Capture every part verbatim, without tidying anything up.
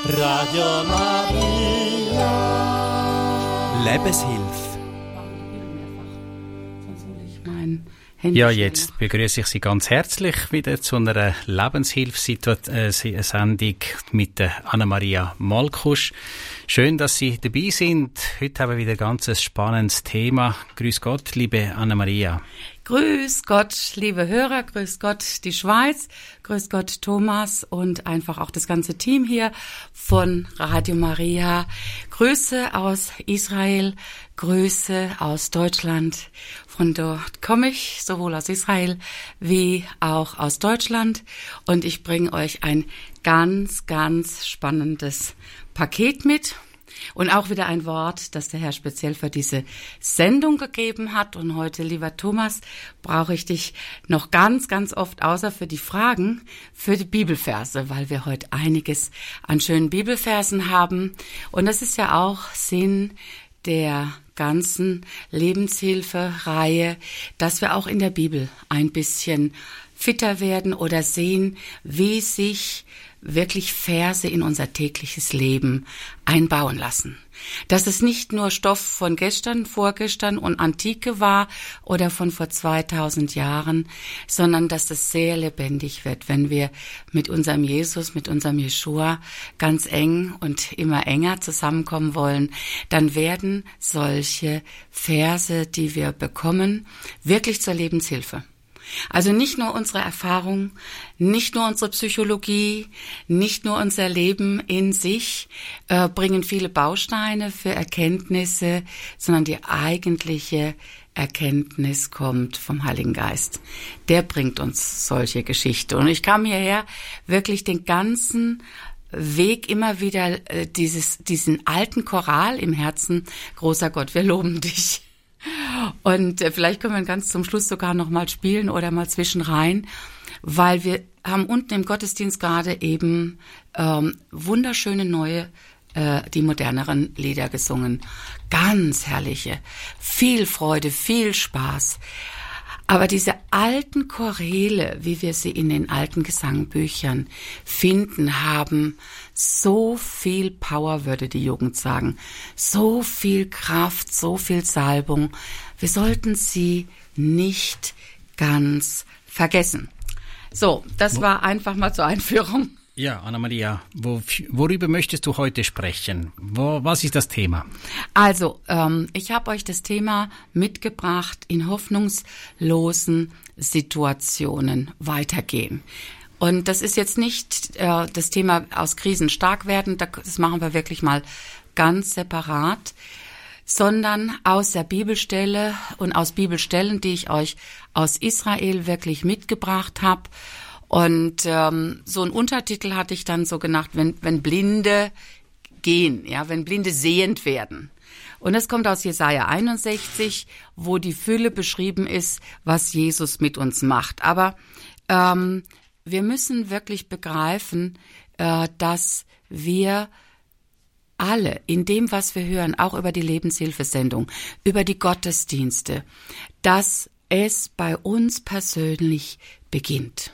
Radio Maria. Lebenshilfe. Ja, jetzt begrüße ich Sie ganz herzlich wieder zu einer Lebenshilfsendung mit der Anna-Maria Malkusch. Schön, dass Sie dabei sind. Heute haben wir wieder ein ganz spannendes Thema. Grüß Gott, liebe Anna-Maria. Grüß Gott, liebe Hörer, grüß Gott die Schweiz, grüß Gott Thomas und einfach auch das ganze Team hier von Radio Maria. Grüße aus Israel, Grüße aus Deutschland. Von dort komme ich, sowohl aus Israel wie auch aus Deutschland. Und ich bringe euch ein ganz, ganz spannendes Paket mit. Und auch wieder ein Wort, das der Herr speziell für diese Sendung gegeben hat. Und heute, lieber Thomas, brauche ich dich noch ganz, ganz oft, außer für die Fragen, für die Bibelverse, weil wir heute einiges an schönen Bibelversen haben. Und das ist ja auch Sinn der ganzen Lebenshilfe-Reihe, dass wir auch in der Bibel ein bisschen fitter werden oder sehen, wie sich wirklich Verse in unser tägliches Leben einbauen lassen. Dass es nicht nur Stoff von gestern, vorgestern und Antike war oder von vor zweitausend Jahren, sondern dass es sehr lebendig wird, wenn wir mit unserem Jesus, mit unserem Jeschua ganz eng und immer enger zusammenkommen wollen, dann werden solche Verse, die wir bekommen, wirklich zur Lebenshilfe. Also nicht nur unsere Erfahrung, nicht nur unsere Psychologie, nicht nur unser Leben in sich äh, bringen viele Bausteine für Erkenntnisse, sondern die eigentliche Erkenntnis kommt vom Heiligen Geist. Der bringt uns solche Geschichten. Und ich kam hierher wirklich den ganzen Weg immer wieder äh, dieses diesen alten Choral im Herzen. Großer Gott, wir loben dich. Und äh, vielleicht können wir ganz zum Schluss sogar noch mal spielen oder mal zwischenrein, weil wir haben unten im Gottesdienst gerade eben ähm, wunderschöne neue, äh, die moderneren Lieder gesungen. Ganz herrliche, viel Freude, viel Spaß. Aber diese alten Choräle, wie wir sie in den alten Gesangbüchern finden, haben so viel Power, würde die Jugend sagen, so viel Kraft, so viel Salbung. Wir sollten sie nicht ganz vergessen. So, das war einfach mal zur Einführung. Ja, Anna-Maria, wo, worüber möchtest du heute sprechen? Wo, was ist das Thema? Also, ähm, ich habe euch das Thema mitgebracht, in hoffnungslosen Situationen weitergehen. Und das ist jetzt nicht äh, das Thema aus Krisen stark werden, das machen wir wirklich mal ganz separat, sondern aus der Bibelstelle und aus Bibelstellen, die ich euch aus Israel wirklich mitgebracht habe. Und ähm, so ein Untertitel hatte ich dann so genannt, wenn, wenn Blinde gehen, ja, wenn Blinde sehend werden. Und das kommt aus Jesaja einundsechzig, wo die Fülle beschrieben ist, was Jesus mit uns macht. Aber ähm, wir müssen wirklich begreifen, äh, dass wir alle in dem, was wir hören, auch über die Lebenshilfesendung, über die Gottesdienste, dass es bei uns persönlich beginnt.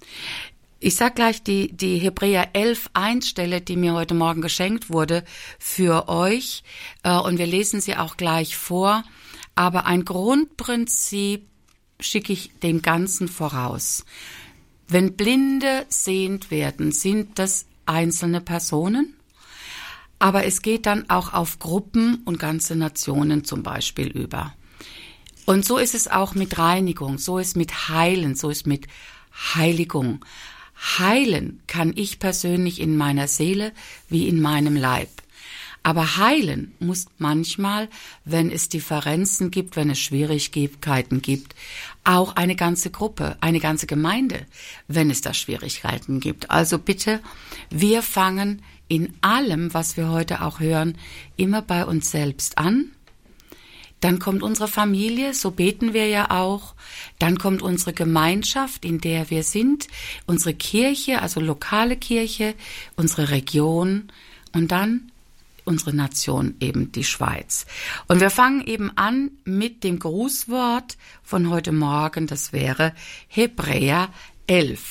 Ich sag gleich die, die Hebräer elf eins Stelle, die mir heute Morgen geschenkt wurde für euch, äh, und wir lesen sie auch gleich vor, aber ein Grundprinzip schicke ich dem Ganzen voraus. Wenn Blinde sehend werden, sind das einzelne Personen, aber es geht dann auch auf Gruppen und ganze Nationen zum Beispiel über. Und so ist es auch mit Reinigung, so ist mit Heilen, so ist mit Heiligung. Heilen kann ich persönlich in meiner Seele wie in meinem Leib. Aber heilen muss manchmal, wenn es Differenzen gibt, wenn es Schwierigkeiten gibt, auch eine ganze Gruppe, eine ganze Gemeinde, wenn es da Schwierigkeiten gibt. Also bitte, wir fangen in allem, was wir heute auch hören, immer bei uns selbst an. Dann kommt unsere Familie, so beten wir ja auch. Dann kommt unsere Gemeinschaft, in der wir sind, unsere Kirche, also lokale Kirche, unsere Region und dann unsere Nation, eben die Schweiz. Und wir fangen eben an mit dem Grußwort von heute Morgen, das wäre Hebräer elf.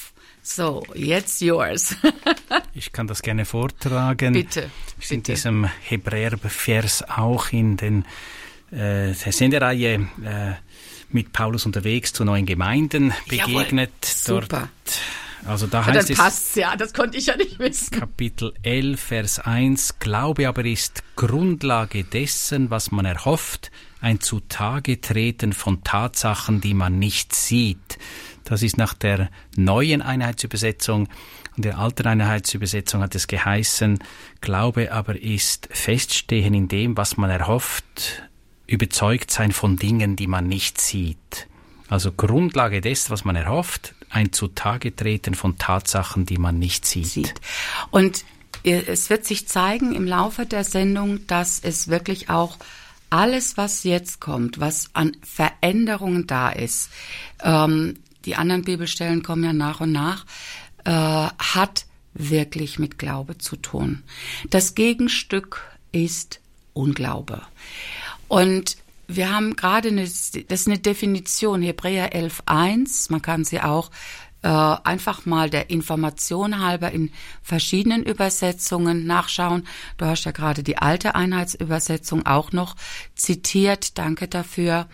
So, jetzt yours. Ich kann das gerne vortragen. Bitte. Wir sind bitte. diesem Hebräer-Vers auch in den, äh, der Sendereihe äh, mit Paulus unterwegs zu neuen Gemeinden begegnet. Jawohl, super. Dort, also da ja, heißt dann es, passt's ja, das konnte ich ja nicht wissen. Kapitel elf, Vers eins, Glaube aber ist Grundlage dessen, was man erhofft, ein Zutage-Treten von Tatsachen, die man nicht sieht. Das ist nach der neuen Einheitsübersetzung. Und der alten Einheitsübersetzung hat es geheißen, Glaube aber ist Feststehen in dem, was man erhofft, überzeugt sein von Dingen, die man nicht sieht. Also Grundlage des, was man erhofft, ein Zutage-Treten von Tatsachen, die man nicht sieht. sieht. Und es wird sich zeigen im Laufe der Sendung, dass es wirklich auch alles, was jetzt kommt, was an Veränderungen da ist, ähm, die anderen Bibelstellen kommen ja nach und nach, äh, hat wirklich mit Glaube zu tun. Das Gegenstück ist Unglaube. Und wir haben gerade eine, das ist eine Definition, Hebräer elf eins, man kann sie auch äh, einfach mal der Information halber in verschiedenen Übersetzungen nachschauen. Du hast ja gerade die alte Einheitsübersetzung auch noch zitiert, danke dafür.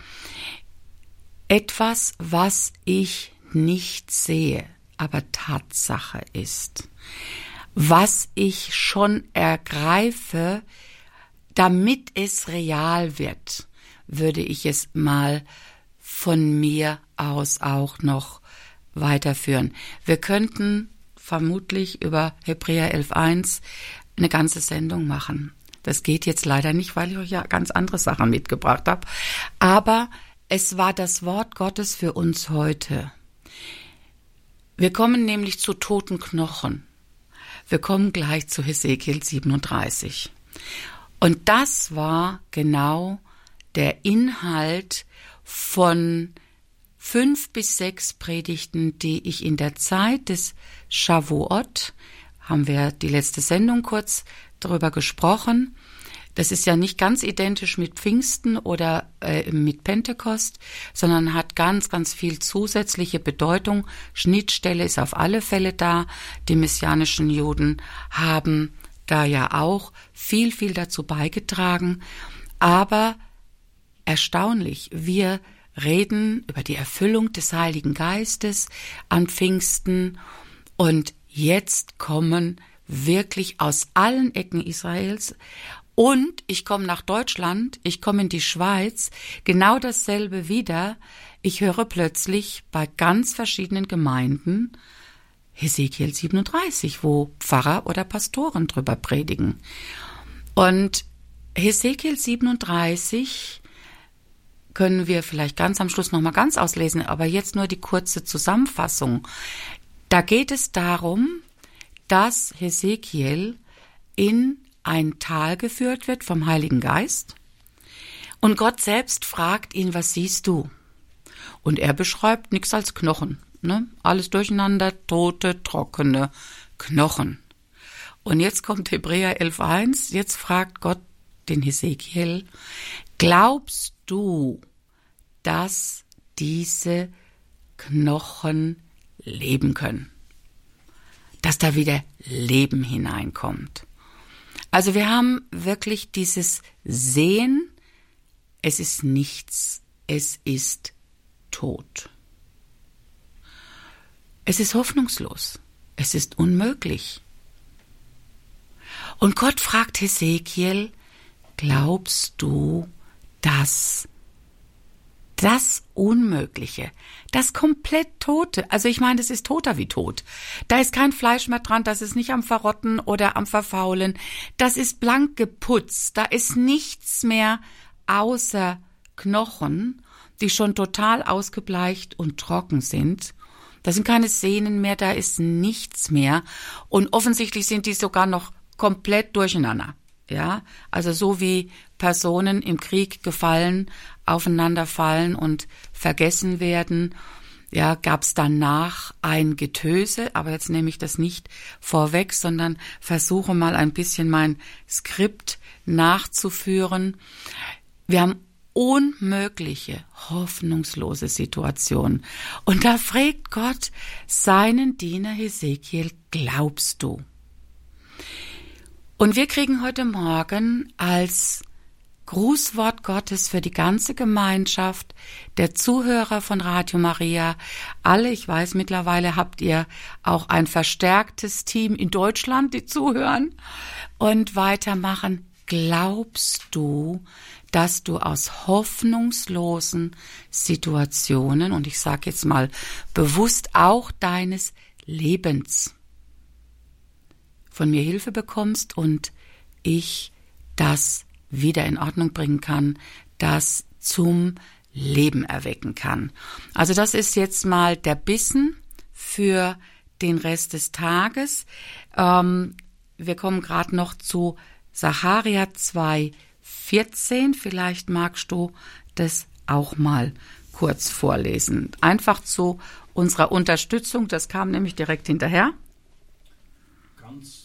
Etwas, was ich nicht sehe, aber Tatsache ist. Was ich schon ergreife, damit es real wird, würde ich es mal von mir aus auch noch weiterführen. Wir könnten vermutlich über Hebräer elf eins eine ganze Sendung machen. Das geht jetzt leider nicht, weil ich euch ja ganz andere Sachen mitgebracht habe. Aber es war das Wort Gottes für uns heute. Wir kommen nämlich zu toten Knochen. Wir kommen gleich zu Hesekiel siebenunddreißig. Und das war genau der Inhalt von fünf bis sechs Predigten, die ich in der Zeit des Shavuot, haben wir die letzte Sendung kurz darüber gesprochen. Das ist ja nicht ganz identisch mit Pfingsten oder äh, mit Pentekost, sondern hat ganz, ganz viel zusätzliche Bedeutung. Schnittstelle ist auf alle Fälle da. Die messianischen Juden haben da ja auch viel, viel dazu beigetragen. Aber erstaunlich, wir reden über die Erfüllung des Heiligen Geistes an Pfingsten und jetzt kommen wirklich aus allen Ecken Israels. Und ich komme nach Deutschland, ich komme in die Schweiz, genau dasselbe wieder. Ich höre plötzlich bei ganz verschiedenen Gemeinden Hesekiel siebenunddreißig, wo Pfarrer oder Pastoren drüber predigen. Und Hesekiel siebenunddreißig können wir vielleicht ganz am Schluss nochmal ganz auslesen, aber jetzt nur die kurze Zusammenfassung. Da geht es darum, dass Hesekiel in ein Tal geführt wird vom Heiligen Geist und Gott selbst fragt ihn, was siehst du? Und er beschreibt nichts als Knochen, ne? Alles durcheinander, tote, trockene Knochen. Und jetzt kommt Hebräer elf eins, jetzt fragt Gott den Hesekiel, glaubst du, dass diese Knochen leben können? Dass da wieder Leben hineinkommt? Also wir haben wirklich dieses Sehen, es ist nichts, es ist tot. Es ist hoffnungslos, es ist unmöglich. Und Gott fragt Hesekiel, glaubst du, dass das Unmögliche, das komplett Tote, also ich meine, das ist toter wie tot. Da ist kein Fleisch mehr dran, das ist nicht am Verrotten oder am Verfaulen. Das ist blank geputzt, da ist nichts mehr außer Knochen, die schon total ausgebleicht und trocken sind. Da sind keine Sehnen mehr, da ist nichts mehr. Und offensichtlich sind die sogar noch komplett durcheinander. Ja, also so wie Personen im Krieg gefallen, aufeinander fallen und vergessen werden, ja, gab es danach ein Getöse, aber jetzt nehme ich das nicht vorweg, sondern versuche mal ein bisschen mein Skript nachzuführen. Wir haben unmögliche, hoffnungslose Situationen. Und da fragt Gott seinen Diener Hesekiel, glaubst du? Und wir kriegen heute Morgen als Grußwort Gottes für die ganze Gemeinschaft der Zuhörer von Radio Maria, alle, ich weiß, mittlerweile habt ihr auch ein verstärktes Team in Deutschland, die zuhören und weitermachen. Glaubst du, dass du aus hoffnungslosen Situationen, und ich sage jetzt mal bewusst auch deines Lebens, von mir Hilfe bekommst und ich das wieder in Ordnung bringen kann, das zum Leben erwecken kann. Also das ist jetzt mal der Bissen für den Rest des Tages. Ähm, wir kommen gerade noch zu Sacharja zwei vierzehn. Vielleicht magst du das auch mal kurz vorlesen. Einfach zu unserer Unterstützung, das kam nämlich direkt hinterher. Ganz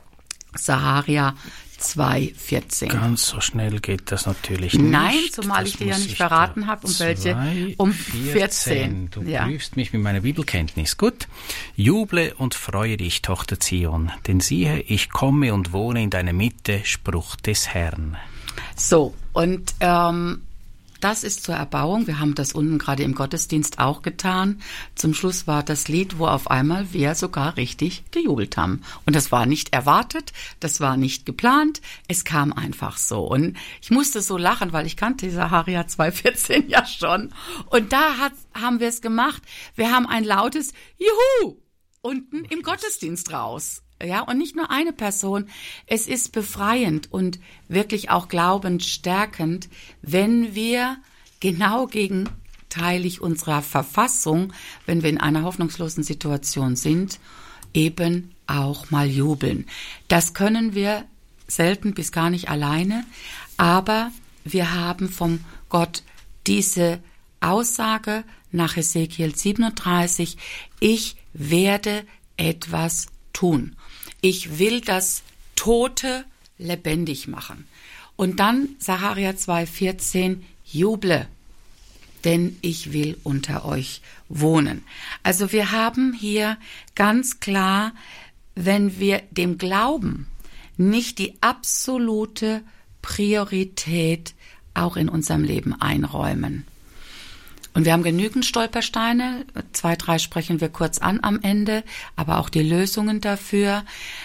Sacharja zwei vierzehn. Ganz so schnell geht das natürlich nicht. Nein, zumal das ich dir ja nicht ich verraten habe, um welche, um vierzehn. Du ja. prüfst mich mit meiner Bibelkenntnis. Gut. Juble und freue dich, Tochter Zion, denn siehe, ich komme und wohne in deiner Mitte, Spruch des Herrn. So, und ähm, das ist zur Erbauung. Wir haben das unten gerade im Gottesdienst auch getan. Zum Schluss war das Lied, wo auf einmal wir sogar richtig gejubelt haben. Und das war nicht erwartet, das war nicht geplant, es kam einfach so. Und ich musste so lachen, weil ich kannte Sacharja zwei vierzehn ja schon. Und da hat, haben wir es gemacht. Wir haben ein lautes Juhu unten im Gottesdienst raus. Ja, und nicht nur eine Person. Es ist befreiend und wirklich auch glaubensstärkend, wenn wir genau gegenteilig unserer Verfassung, wenn wir in einer hoffnungslosen Situation sind, eben auch mal jubeln. Das können wir selten bis gar nicht alleine, aber wir haben vom Gott diese Aussage nach Hesekiel siebenunddreißig, ich werde etwas tun. Ich will das Tote lebendig machen. Und dann Sacharja zwei vierzehn, juble, denn ich will unter euch wohnen. Also wir haben hier ganz klar, wenn wir dem Glauben nicht die absolute Priorität auch in unserem Leben einräumen. Und wir haben genügend Stolpersteine, zwei, drei sprechen wir kurz an am Ende, aber auch die Lösungen dafür.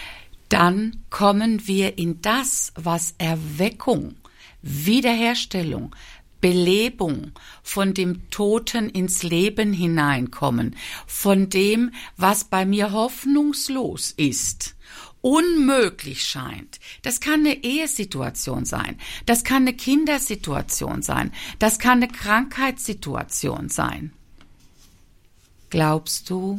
Dann kommen wir in das, was Erweckung, Wiederherstellung, Belebung, von dem Toten ins Leben hineinkommen, von dem, was bei mir hoffnungslos ist, unmöglich scheint. Das kann eine Ehesituation sein, das kann eine Kindersituation sein, das kann eine Krankheitssituation sein. Glaubst du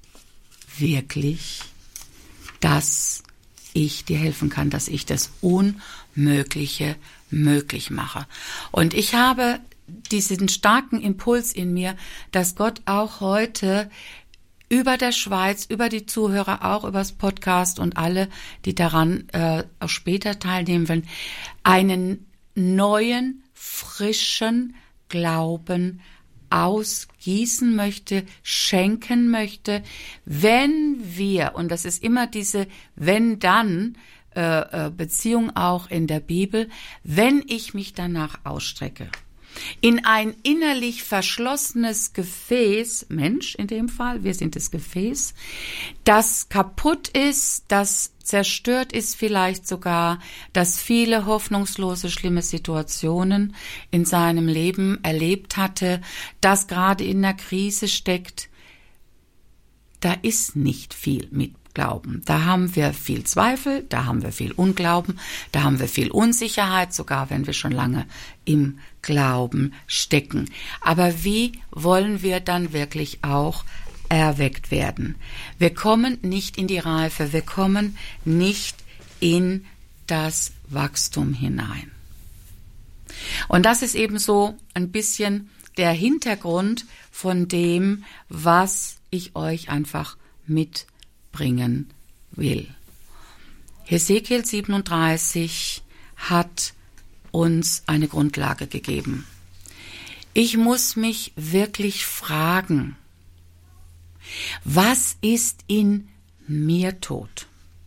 wirklich, dass ich dir helfen kann, dass ich das Unmögliche möglich mache? Und ich habe diesen starken Impuls in mir, dass Gott auch heute über der Schweiz, über die Zuhörer, auch übers Podcast und alle, die daran äh, auch später teilnehmen wollen, einen neuen, frischen Glauben ausgießen möchte, schenken möchte, wenn wir, und das ist immer diese wenn-dann äh, Beziehung auch in der Bibel, wenn ich mich danach ausstrecke. In ein innerlich verschlossenes Gefäß, Mensch in dem Fall, wir sind das Gefäß, das kaputt ist, das zerstört ist vielleicht sogar, das viele hoffnungslose, schlimme Situationen in seinem Leben erlebt hatte, das gerade in einer Krise steckt, da ist nicht viel mit Glauben. Da haben wir viel Zweifel, da haben wir viel Unglauben, da haben wir viel Unsicherheit, sogar wenn wir schon lange im Glauben stecken. Aber wie wollen wir dann wirklich auch erweckt werden? Wir kommen nicht in die Reife, wir kommen nicht in das Wachstum hinein. Und das ist eben so ein bisschen der Hintergrund von dem, was ich euch einfach mit bringen will. Hesekiel siebenunddreißig hat uns eine Grundlage gegeben. Ich muss mich wirklich fragen, was ist in mir tot?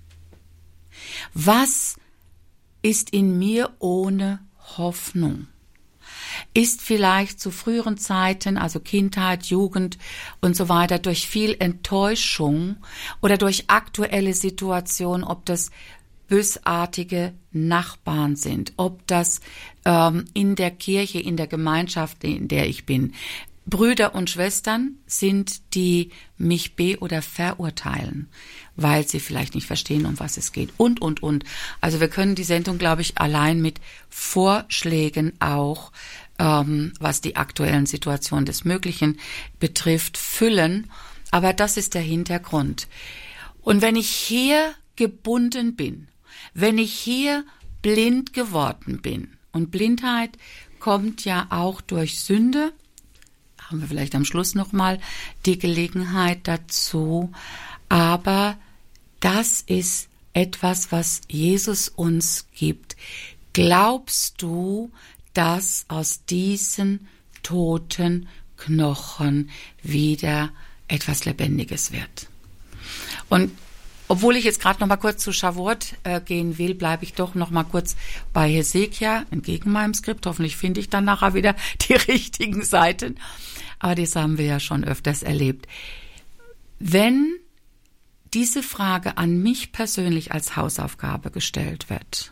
Was ist in mir ohne Hoffnung? Ist vielleicht zu früheren Zeiten, also Kindheit, Jugend und so weiter, durch viel Enttäuschung oder durch aktuelle Situationen, ob das bösartige Nachbarn sind, ob das ähm, in der Kirche, in der Gemeinschaft, in der ich bin, Brüder und Schwestern sind, die mich be- oder verurteilen, weil sie vielleicht nicht verstehen, um was es geht und, und, und. Also wir können die Sendung, glaube ich, allein mit Vorschlägen auch, ähm, was die aktuellen Situationen des Möglichen betrifft, füllen. Aber das ist der Hintergrund. Und wenn ich hier gebunden bin, wenn ich hier blind geworden bin, und Blindheit kommt ja auch durch Sünde, haben wir vielleicht am Schluss nochmal die Gelegenheit dazu. Aber das ist etwas, was Jesus uns gibt. Glaubst du, dass aus diesen toten Knochen wieder etwas Lebendiges wird? Und obwohl ich jetzt gerade noch mal kurz zu Shavuot äh, gehen will, bleibe ich doch noch mal kurz bei Hesekia, entgegen meinem Skript. Hoffentlich finde ich dann nachher wieder die richtigen Seiten. Aber das haben wir ja schon öfters erlebt. Wenn diese Frage an mich persönlich als Hausaufgabe gestellt wird,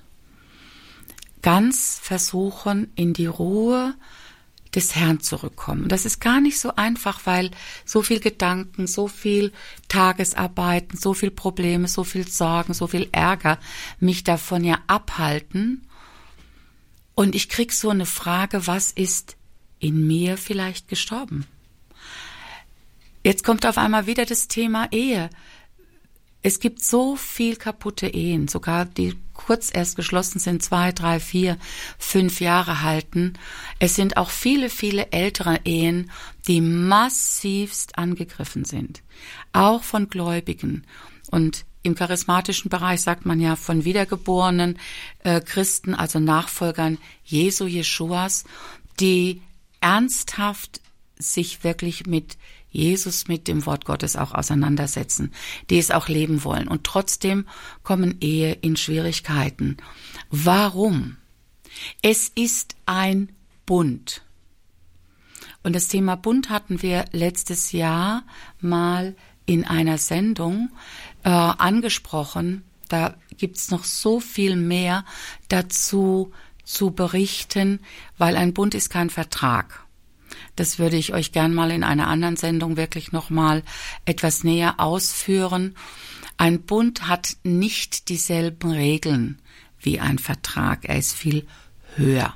ganz versuchen, in die Ruhe des Herrn zurückkommen. Das ist gar nicht so einfach, weil so viel Gedanken, so viel Tagesarbeiten, so viel Probleme, so viel Sorgen, so viel Ärger mich davon ja abhalten. Und ich krieg so eine Frage, was ist in mir vielleicht gestorben? Jetzt kommt auf einmal wieder das Thema Ehe. Es gibt so viel kaputte Ehen, sogar die kurz erst geschlossen sind, zwei, drei, vier, fünf Jahre halten. Es sind auch viele, viele ältere Ehen, die massivst angegriffen sind, auch von Gläubigen. Und im charismatischen Bereich sagt man ja von wiedergeborenen äh, Christen, also Nachfolgern Jesu, Jeschuas, die ernsthaft sich wirklich mit Jesus, mit dem Wort Gottes auch auseinandersetzen, die es auch leben wollen. Und trotzdem kommen Ehe in Schwierigkeiten. Warum? Es ist ein Bund. Und das Thema Bund hatten wir letztes Jahr mal in einer Sendung äh, angesprochen. Da gibt's noch so viel mehr dazu zu berichten, weil ein Bund ist kein Vertrag. Das würde ich euch gern mal in einer anderen Sendung wirklich noch mal etwas näher ausführen. Ein Bund hat nicht dieselben Regeln wie ein Vertrag. Er ist viel höher.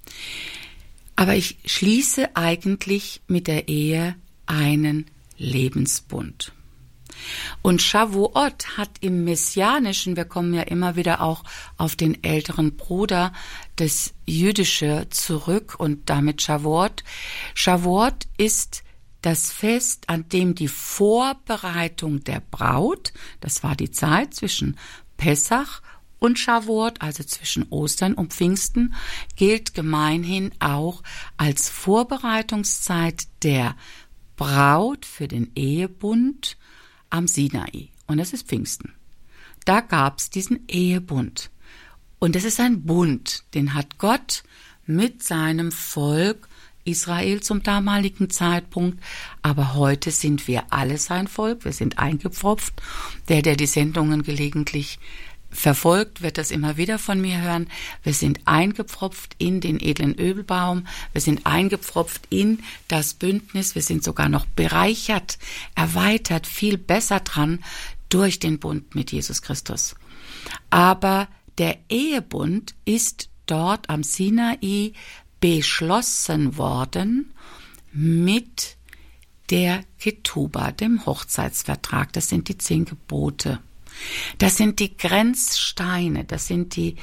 Aber ich schließe eigentlich mit der Ehe einen Lebensbund. Und Shavuot hat im Messianischen, wir kommen ja immer wieder auch auf den älteren Bruder, das Jüdische zurück und damit Shavuot. Shavuot ist das Fest, an dem die Vorbereitung der Braut, das war die Zeit zwischen Pessach und Shavuot, also zwischen Ostern und Pfingsten, gilt gemeinhin auch als Vorbereitungszeit der Braut für den Ehebund am Sinai. Und das ist Pfingsten. Da gab's diesen Ehebund. Und das ist ein Bund, den hat Gott mit seinem Volk Israel zum damaligen Zeitpunkt. Aber heute sind wir alle sein Volk. Wir sind eingepfropft. Der, der die Sendungen gelegentlich verfolgt, wird das immer wieder von mir hören. Wir sind eingepfropft in den edlen Ölbaum. Wir sind eingepfropft in das Bündnis. Wir sind sogar noch bereichert, erweitert, viel besser dran durch den Bund mit Jesus Christus. Aber der Ehebund ist dort am Sinai beschlossen worden mit der Ketuba, dem Hochzeitsvertrag. Das sind die zehn Gebote. Das sind die Grenzsteine, das sind die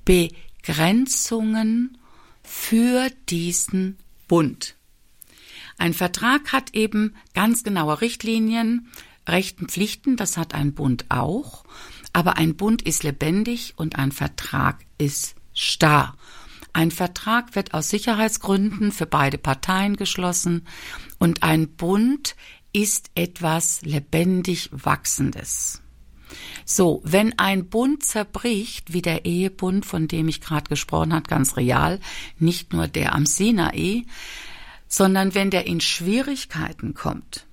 Begrenzungen für diesen Bund. Ein Vertrag hat eben ganz genaue Richtlinien, Rechten, Pflichten, das hat ein Bund auch, aber ein Bund ist lebendig und ein Vertrag ist starr. Ein Vertrag wird aus Sicherheitsgründen für beide Parteien geschlossen und ein Bund ist etwas lebendig Wachsendes. So, wenn ein Bund zerbricht, wie der Ehebund, von dem ich gerade gesprochen habe, ganz real, nicht nur der am Sinai, sondern wenn der in Schwierigkeiten kommt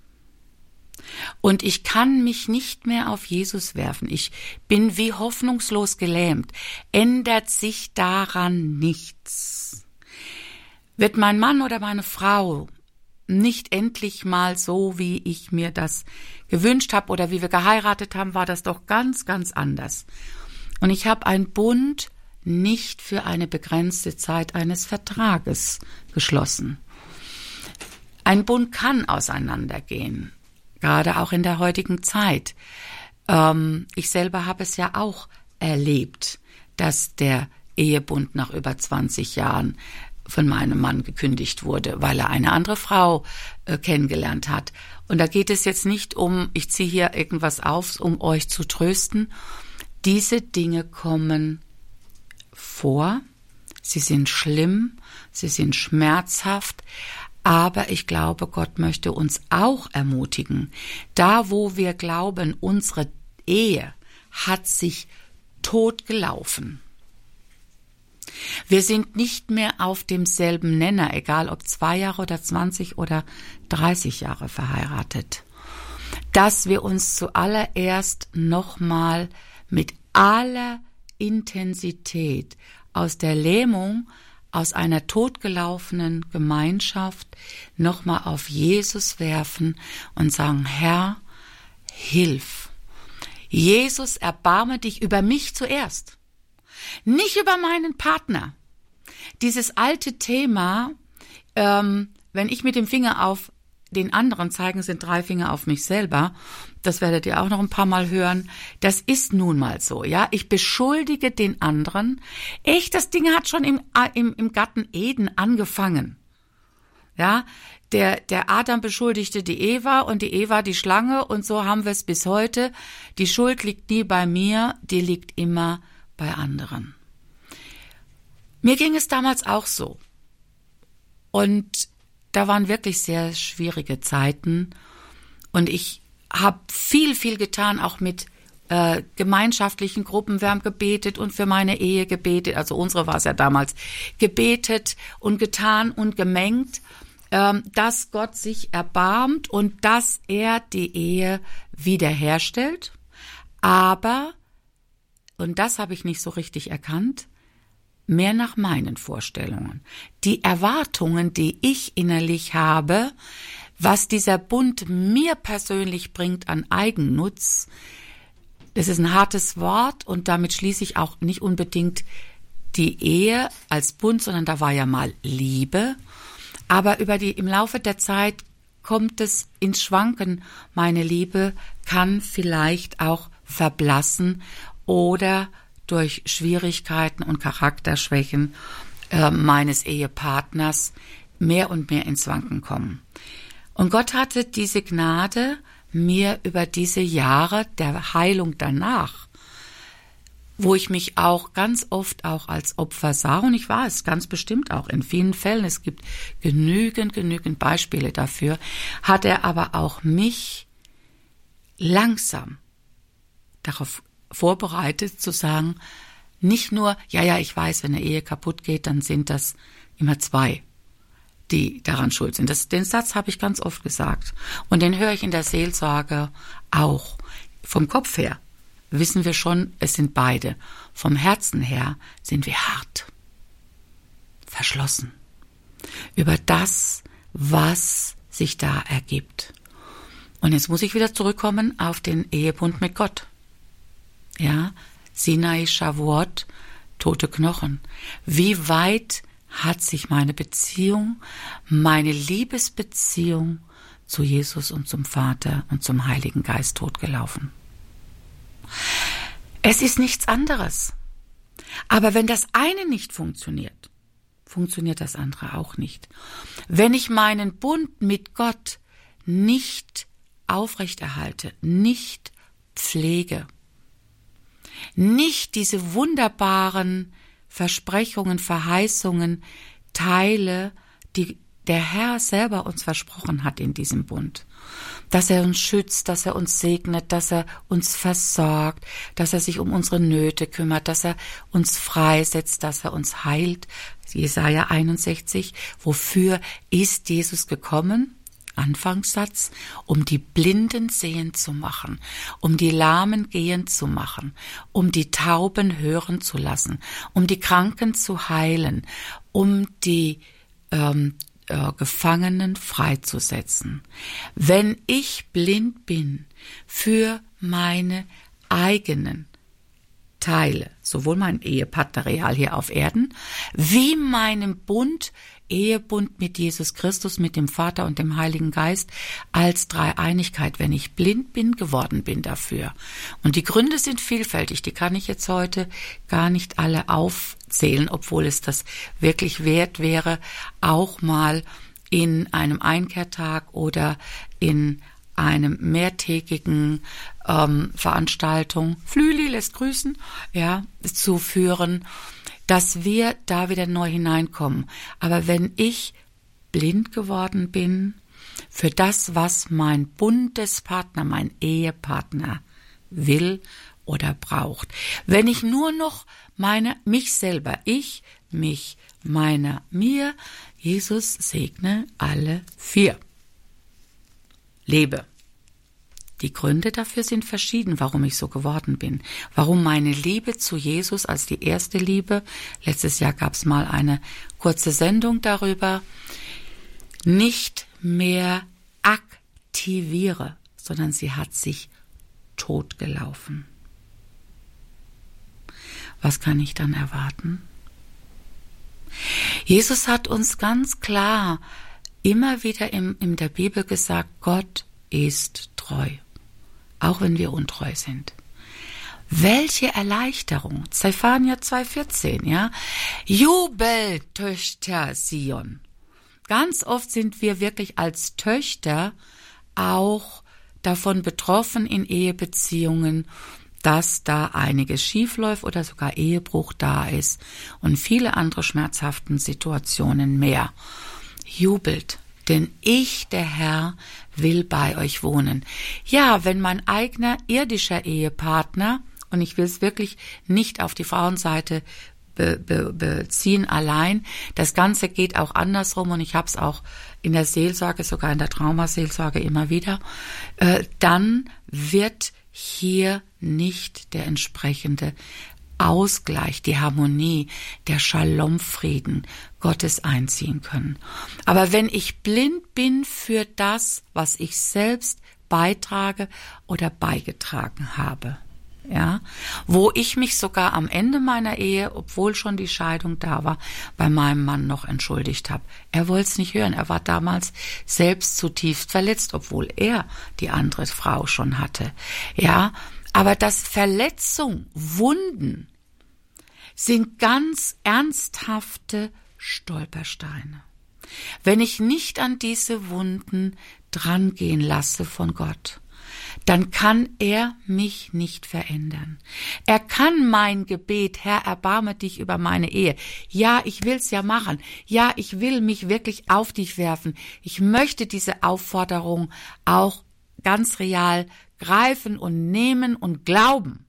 und ich kann mich nicht mehr auf Jesus werfen, ich bin wie hoffnungslos gelähmt, ändert sich daran nichts. Wird mein Mann oder meine Frau nicht endlich mal so, wie ich mir das gewünscht habe oder wie wir geheiratet haben, war das doch ganz, ganz anders. Und ich habe einen Bund nicht für eine begrenzte Zeit eines Vertrages geschlossen. Ein Bund kann auseinandergehen, gerade auch in der heutigen Zeit. Ähm, ich selber habe es ja auch erlebt, dass der Ehebund nach über zwanzig Jahren von meinem Mann gekündigt wurde, weil er eine andere Frau äh, kennengelernt hat. Und da geht es jetzt nicht um, ich ziehe hier irgendwas auf, um euch zu trösten. Diese Dinge kommen vor, sie sind schlimm, sie sind schmerzhaft, aber ich glaube, Gott möchte uns auch ermutigen, da wo wir glauben, unsere Ehe hat sich totgelaufen. Wir sind nicht mehr auf demselben Nenner, egal ob zwei Jahre oder zwanzig oder dreißig Jahre verheiratet. Dass wir uns zuallererst nochmal mit aller Intensität aus der Lähmung, aus einer totgelaufenen Gemeinschaft nochmal auf Jesus werfen und sagen, Herr, hilf. Jesus, erbarme dich über mich zuerst. Nicht über meinen Partner. Dieses alte Thema, ähm, wenn ich mit dem Finger auf den anderen zeige, sind drei Finger auf mich selber, das werdet ihr auch noch ein paar Mal hören, das ist nun mal so, ja. Ich beschuldige den anderen. Echt, das Ding hat schon im, im, im Garten Eden angefangen. Ja, der, der Adam beschuldigte die Eva und die Eva die Schlange und so haben wir es bis heute. Die Schuld liegt nie bei mir, die liegt immer bei anderen. Mir ging es damals auch so. Und da waren wirklich sehr schwierige Zeiten. Und ich habe viel, viel getan, auch mit äh, gemeinschaftlichen Gruppen. Wir haben gebetet und für meine Ehe gebetet. Also unsere war es ja damals. Gebetet und getan und gemengt, ähm, dass Gott sich erbarmt und dass er die Ehe wiederherstellt. Aber und das habe ich nicht so richtig erkannt, mehr nach meinen Vorstellungen. Die Erwartungen, die ich innerlich habe, was dieser Bund mir persönlich bringt an Eigennutz, das ist ein hartes Wort und damit schließe ich auch nicht unbedingt die Ehe als Bund, sondern da war ja mal Liebe. Aber über die, im Laufe der Zeit kommt es ins Schwanken. Meine Liebe kann vielleicht auch verblassen oder durch Schwierigkeiten und Charakterschwächen äh, meines Ehepartners mehr und mehr ins Wanken kommen. Und Gott hatte diese Gnade mir über diese Jahre der Heilung danach, wo ich mich auch ganz oft auch als Opfer sah, und ich war es ganz bestimmt auch in vielen Fällen, es gibt genügend, genügend Beispiele dafür, hat er aber auch mich langsam darauf vorbereitet zu sagen, nicht nur, ja, ja, ich weiß, wenn eine Ehe kaputt geht, dann sind das immer zwei, die daran schuld sind. Das, den Satz habe ich ganz oft gesagt. Und den höre ich in der Seelsorge auch. Vom Kopf her wissen wir schon, es sind beide. Vom Herzen her sind wir hart, verschlossen über das, was sich da ergibt. Und jetzt muss ich wieder zurückkommen auf den Ehebund mit Gott. Ja, Sinai, Shavuot, tote Knochen. Wie weit hat sich meine Beziehung, meine Liebesbeziehung zu Jesus und zum Vater und zum Heiligen Geist totgelaufen? Es ist nichts anderes. Aber wenn das eine nicht funktioniert, funktioniert das andere auch nicht. Wenn ich meinen Bund mit Gott nicht aufrechterhalte, nicht pflege, nicht diese wunderbaren Versprechungen, Verheißungen teile, die der Herr selber uns versprochen hat in diesem Bund. Dass er uns schützt, dass er uns segnet, dass er uns versorgt, dass er sich um unsere Nöte kümmert, dass er uns freisetzt, dass er uns heilt. Jesaja einundsechzig. Wofür ist Jesus gekommen? Anfangssatz, um die Blinden sehend zu machen, um die Lahmen gehend zu machen, um die Tauben hören zu lassen, um die Kranken zu heilen, um die ähm, äh, Gefangenen freizusetzen. Wenn ich blind bin für meine eigenen Teile, sowohl mein Ehepartner real hier auf Erden, wie meinem Bund, Ehebund mit Jesus Christus, mit dem Vater und dem Heiligen Geist als Dreieinigkeit, wenn ich blind bin, geworden bin dafür. Und die Gründe sind vielfältig, die kann ich jetzt heute gar nicht alle aufzählen, obwohl es das wirklich wert wäre, auch mal in einem Einkehrtag oder in einem mehrtägigen ähm, Veranstaltung, Flüli lässt grüßen, ja, zu führen, dass wir da wieder neu hineinkommen. Aber wenn ich blind geworden bin für das, was mein Bundespartner, mein Ehepartner will oder braucht, wenn ich nur noch meine, mich selber, ich, mich, meiner, mir, Jesus segne alle vier, lebe. Die Gründe dafür sind verschieden, warum ich so geworden bin. Warum meine Liebe zu Jesus als die erste Liebe, letztes Jahr gab es mal eine kurze Sendung darüber, nicht mehr aktiviere, sondern sie hat sich totgelaufen. Was kann ich dann erwarten? Jesus hat uns ganz klar immer wieder im, in der Bibel gesagt, Gott ist treu. Auch wenn wir untreu sind. Welche Erleichterung. Zephania zwei vierzehn, ja. Jubel, Töchter Sion. Ganz oft sind wir wirklich als Töchter auch davon betroffen in Ehebeziehungen, dass da einiges schiefläuft oder sogar Ehebruch da ist und viele andere schmerzhaften Situationen mehr. Jubelt. Denn ich, der Herr, will bei euch wohnen. Ja, wenn mein eigener irdischer Ehepartner, und ich will es wirklich nicht auf die Frauenseite be, be, beziehen allein, das Ganze geht auch andersrum und ich habe es auch in der Seelsorge, sogar in der Traumaseelsorge immer wieder, äh, dann wird hier nicht der entsprechende Ausgleich, die Harmonie, der Shalom-Frieden Gottes einziehen können. Aber wenn ich blind bin für das, was ich selbst beitrage oder beigetragen habe, ja, wo ich mich sogar am Ende meiner Ehe, obwohl schon die Scheidung da war, bei meinem Mann noch entschuldigt habe. Er wollte es nicht hören. Er war damals selbst zutiefst verletzt, obwohl er die andere Frau schon hatte. Ja, aber das Verletzung, Wunden sind ganz ernsthafte Stolpersteine. Wenn ich nicht an diese Wunden drangehen lasse von Gott, dann kann er mich nicht verändern. Er kann mein Gebet, Herr, erbarme dich über meine Ehe. Ja, ich will's ja machen. Ja, ich will mich wirklich auf dich werfen. Ich möchte diese Aufforderung auch ganz real greifen und nehmen und glauben.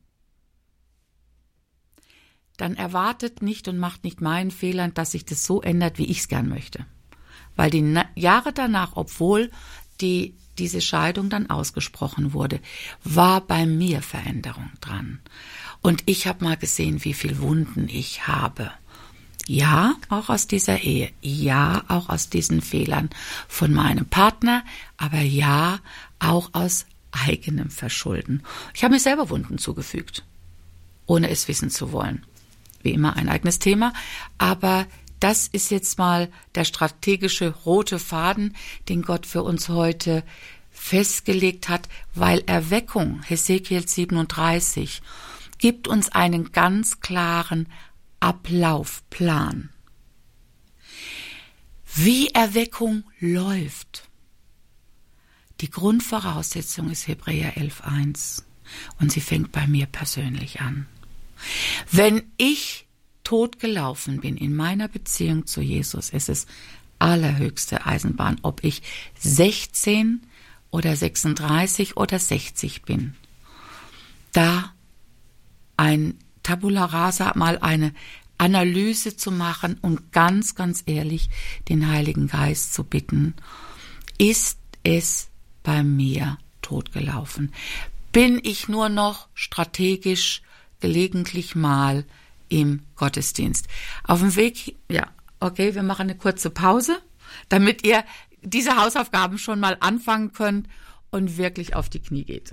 Dann erwartet nicht und macht nicht meinen Fehlern, dass sich das so ändert, wie ich es gern möchte. Weil die Na- Jahre danach, obwohl die, diese Scheidung dann ausgesprochen wurde, war bei mir Veränderung dran. Und ich habe mal gesehen, wie viel Wunden ich habe. Ja, auch aus dieser Ehe. Ja, auch aus diesen Fehlern von meinem Partner. Aber ja, auch aus eigenem Verschulden. Ich habe mir selber Wunden zugefügt, ohne es wissen zu wollen. Wie immer ein eigenes Thema, aber das ist jetzt mal der strategische rote Faden, den Gott für uns heute festgelegt hat, weil Erweckung, Hesekiel siebenunddreißig, gibt uns einen ganz klaren Ablaufplan. Wie Erweckung läuft. Die Grundvoraussetzung ist Hebräer elf eins und sie fängt bei mir persönlich an. Wenn ich totgelaufen bin in meiner Beziehung zu Jesus, ist es allerhöchste Eisenbahn, ob ich sechzehn oder sechsunddreißig oder sechzig bin. Da ein Tabula Rasa, mal eine Analyse zu machen und ganz, ganz ehrlich den Heiligen Geist zu bitten, ist es bei mir totgelaufen? Bin ich nur noch strategisch gelegentlich mal im Gottesdienst? Auf dem Weg, ja, okay, wir machen eine kurze Pause, damit ihr diese Hausaufgaben schon mal anfangen könnt und wirklich auf die Knie geht.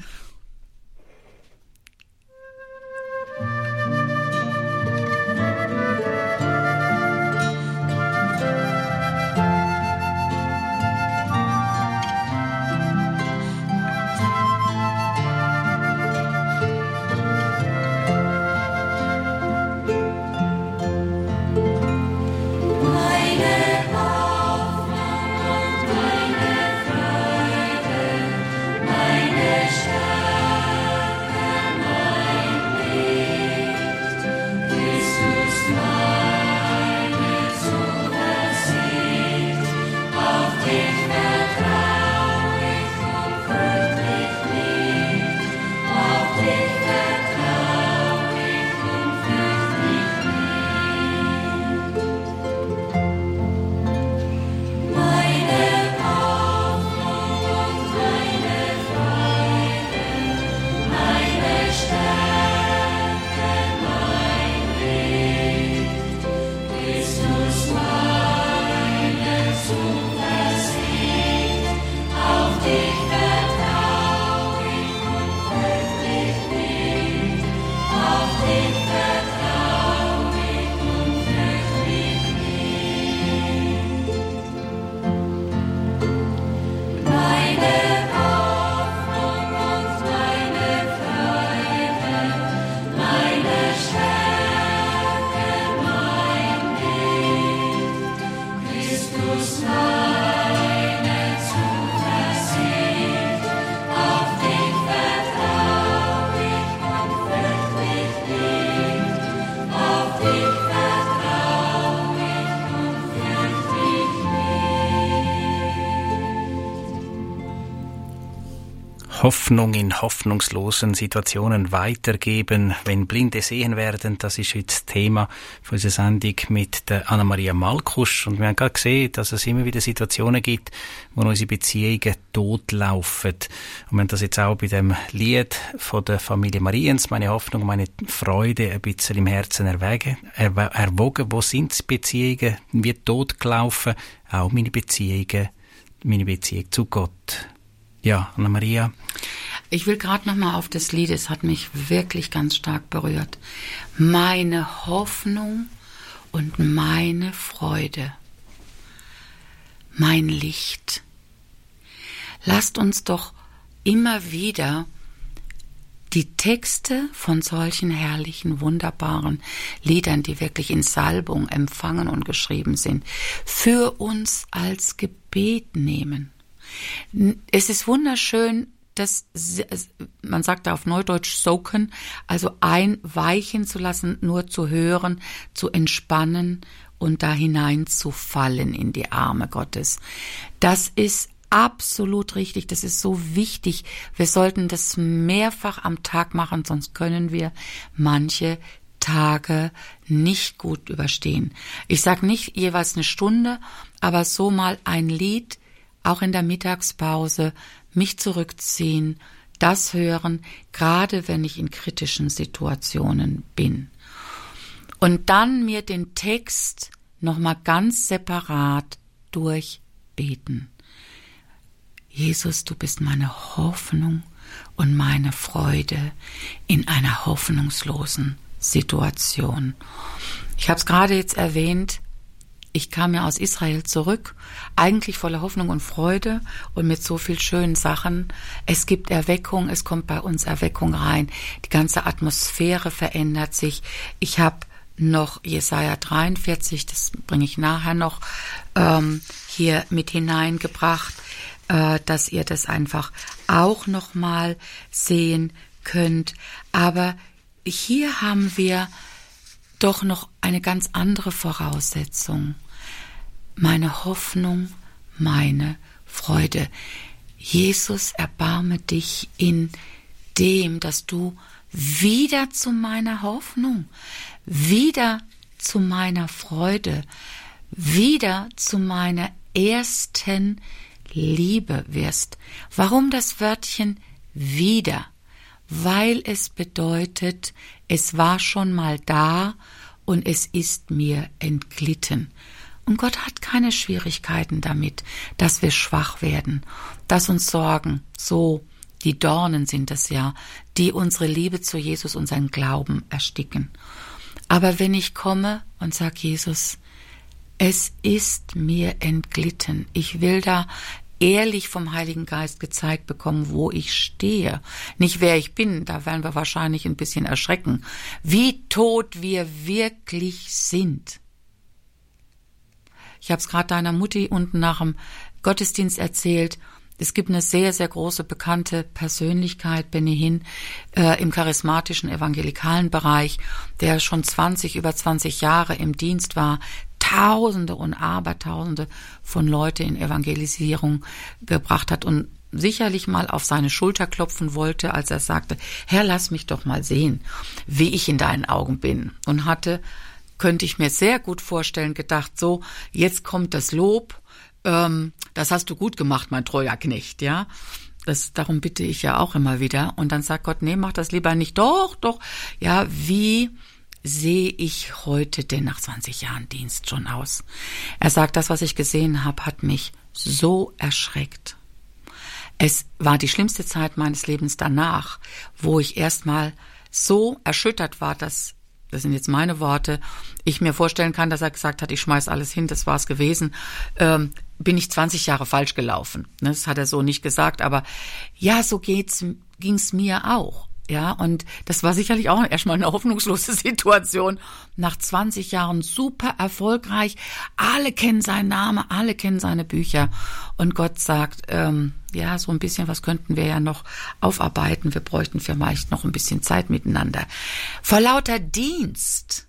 Hoffnung in hoffnungslosen Situationen weitergeben, wenn Blinde sehen werden. Das ist jetzt das Thema für unsere Sendung mit der Anna-Maria Malkusch. Und wir haben gerade gesehen, dass es immer wieder Situationen gibt, wo unsere Beziehungen totlaufen. Und wir haben das jetzt auch bei dem Lied von der Familie Mariens, meine Hoffnung, meine Freude, ein bisschen im Herzen erwägen, erwogen. Wo sind die Beziehungen wie totgelaufen? Auch meine Beziehungen, meine Beziehung zu Gott. Ja, Anna-Maria. Ich will gerade noch mal auf das Lied, es hat mich wirklich ganz stark berührt. Meine Hoffnung und meine Freude, mein Licht. Lasst uns doch immer wieder die Texte von solchen herrlichen, wunderbaren Liedern, die wirklich in Salbung empfangen und geschrieben sind, für uns als Gebet nehmen. Es ist wunderschön, dass man sagt da auf Neudeutsch soaken, also einweichen zu lassen, nur zu hören, zu entspannen und da hineinzufallen in die Arme Gottes. Das ist absolut richtig, das ist so wichtig. Wir sollten das mehrfach am Tag machen, sonst können wir manche Tage nicht gut überstehen. Ich sage nicht jeweils eine Stunde, aber so mal ein Lied, auch in der Mittagspause, mich zurückziehen, das hören, gerade wenn ich in kritischen Situationen bin. Und dann mir den Text nochmal ganz separat durchbeten. Jesus, du bist meine Hoffnung und meine Freude in einer hoffnungslosen Situation. Ich habe es gerade jetzt erwähnt, ich kam ja aus Israel zurück, eigentlich voller Hoffnung und Freude und mit so viel schönen Sachen. Es gibt Erweckung, es kommt bei uns Erweckung rein. Die ganze Atmosphäre verändert sich. Ich habe noch Jesaja dreiundvierzig, das bringe ich nachher noch, ähm, hier mit hineingebracht, äh, dass ihr das einfach auch noch mal sehen könnt. Aber hier haben wir doch noch eine ganz andere Voraussetzung. Meine Hoffnung, meine Freude. Jesus, erbarme dich in dem, dass du wieder zu meiner Hoffnung, wieder zu meiner Freude, wieder zu meiner ersten Liebe wirst. Warum das Wörtchen wieder? Weil es bedeutet, es war schon mal da und es ist mir entglitten. Und Gott hat keine Schwierigkeiten damit, dass wir schwach werden, dass uns Sorgen, so die Dornen sind es ja, die unsere Liebe zu Jesus, unseren Glauben ersticken. Aber wenn ich komme und sage, Jesus, es ist mir entglitten, ich will da ehrlich vom Heiligen Geist gezeigt bekommen, wo ich stehe. Nicht wer ich bin, da werden wir wahrscheinlich ein bisschen erschrecken. Wie tot wir wirklich sind. Ich habe es gerade deiner Mutti unten nach dem Gottesdienst erzählt. Es gibt eine sehr, sehr große, bekannte Persönlichkeit, Benny Hinn, äh, im charismatischen, evangelikalen Bereich, der schon zwanzig, über zwanzig Jahre im Dienst war, Tausende und Abertausende von Leute in Evangelisierung gebracht hat und sicherlich mal auf seine Schulter klopfen wollte, als er sagte, Herr, lass mich doch mal sehen, wie ich in deinen Augen bin. Und hatte, könnte ich mir sehr gut vorstellen, gedacht, so, jetzt kommt das Lob, ähm, das hast du gut gemacht, mein treuer Knecht, ja. Das, darum bitte ich ja auch immer wieder. Und dann sagt Gott, nee, mach das lieber nicht. Doch, doch, ja, wie sehe ich heute denn nach zwanzig Jahren Dienst schon aus? Er sagt, das, was ich gesehen habe, hat mich so erschreckt. Es war die schlimmste Zeit meines Lebens danach, wo ich erstmal so erschüttert war, dass, das sind jetzt meine Worte, ich mir vorstellen kann, dass er gesagt hat, ich schmeiß alles hin, das war's gewesen, ähm, bin ich zwanzig Jahre falsch gelaufen. Das hat er so nicht gesagt, aber ja, so geht's, ging's mir auch. Ja, und das war sicherlich auch erstmal eine hoffnungslose Situation. Nach zwanzig Jahren super erfolgreich. Alle kennen seinen Namen, alle kennen seine Bücher. Und Gott sagt, ähm, ja, so ein bisschen was könnten wir ja noch aufarbeiten. Wir bräuchten vielleicht noch ein bisschen Zeit miteinander. Vor lauter Dienst.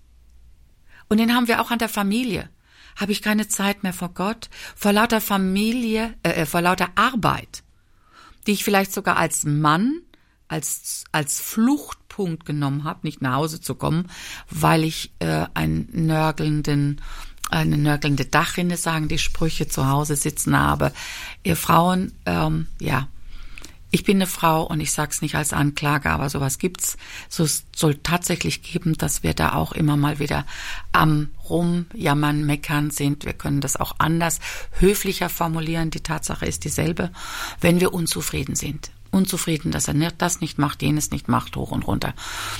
Und den haben wir auch an der Familie. Habe ich keine Zeit mehr vor Gott. Vor lauter Familie, äh, vor lauter Arbeit, die ich vielleicht sogar als Mann als als Fluchtpunkt genommen habe, nicht nach Hause zu kommen, weil ich äh, einen nörgelnden, eine nörgelnde Dachrinne, sagen die Sprüche, zu Hause sitzen habe. Ihr Frauen, ähm, ja, ich bin eine Frau und ich sag's nicht als Anklage, aber sowas gibt's. So es soll tatsächlich geben, dass wir da auch immer mal wieder am Rumjammern, Meckern sind. Wir können das auch anders, höflicher formulieren. Die Tatsache ist dieselbe, wenn wir unzufrieden sind. Unzufrieden, dass er das nicht macht, jenes nicht macht, hoch und runter.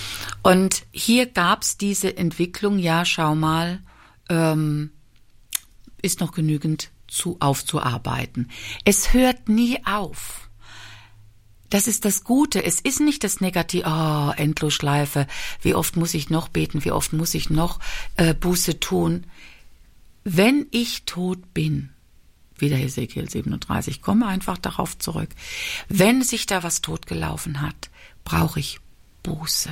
Und hier gab's diese Entwicklung, ja, schau mal, ähm, ist noch genügend zu aufzuarbeiten. Es hört nie auf. Das ist das Gute. Es ist nicht das Negative, oh, Endlosschleife, wie oft muss ich noch beten, wie oft muss ich noch äh, Buße tun. Wenn ich tot bin, wieder Hesekiel siebenunddreißig, ich komme einfach darauf zurück. Wenn sich da was totgelaufen hat, brauche ich Buße.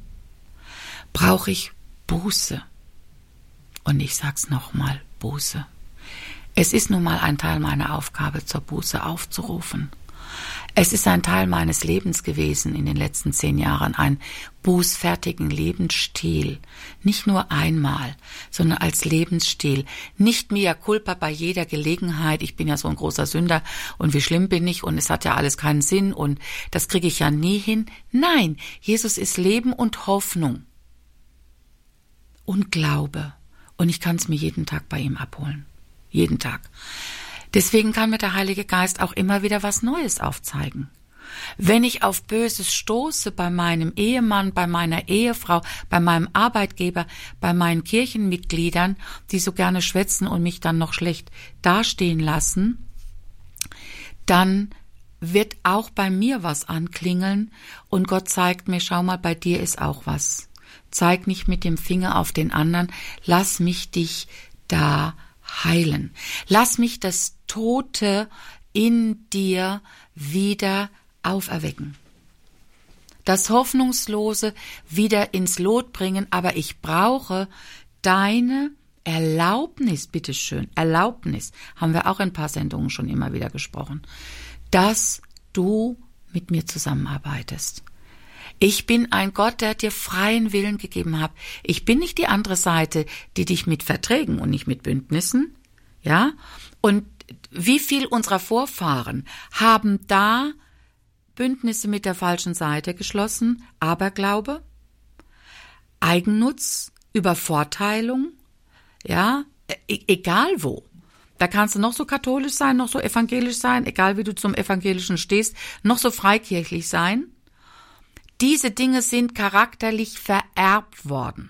Brauche ich Buße. Und ich sag's nochmal, Buße. Es ist nun mal ein Teil meiner Aufgabe, zur Buße aufzurufen. Es ist ein Teil meines Lebens gewesen in den letzten zehn Jahren, einen bußfertigen Lebensstil. Nicht nur einmal, sondern als Lebensstil. Nicht mea culpa bei jeder Gelegenheit, ich bin ja so ein großer Sünder und wie schlimm bin ich und es hat ja alles keinen Sinn und das kriege ich ja nie hin. Nein, Jesus ist Leben und Hoffnung und Glaube und ich kann es mir jeden Tag bei ihm abholen. Jeden Tag. Deswegen kann mir der Heilige Geist auch immer wieder was Neues aufzeigen. Wenn ich auf Böses stoße bei meinem Ehemann, bei meiner Ehefrau, bei meinem Arbeitgeber, bei meinen Kirchenmitgliedern, die so gerne schwätzen und mich dann noch schlecht dastehen lassen, dann wird auch bei mir was anklingeln und Gott zeigt mir, schau mal, bei dir ist auch was. Zeig nicht mit dem Finger auf den anderen, lass mich dich da heilen. Lass mich das Tote in dir wieder auferwecken. das Hoffnungslose wieder ins Lot bringen, aber ich brauche deine Erlaubnis, bitteschön, Erlaubnis, haben wir auch in ein paar Sendungen schon immer wieder gesprochen, dass du mit mir zusammenarbeitest. Ich bin ein Gott, der dir freien Willen gegeben hat. Ich bin nicht die andere Seite, die dich mit Verträgen und nicht mit Bündnissen, ja? Und wie viel unserer Vorfahren haben da Bündnisse mit der falschen Seite geschlossen? Aberglaube, Eigennutz, Übervorteilung, ja, e- egal wo. Da kannst du noch so katholisch sein, noch so evangelisch sein, egal wie du zum Evangelischen stehst, noch so freikirchlich sein. Diese Dinge sind charakterlich vererbt worden.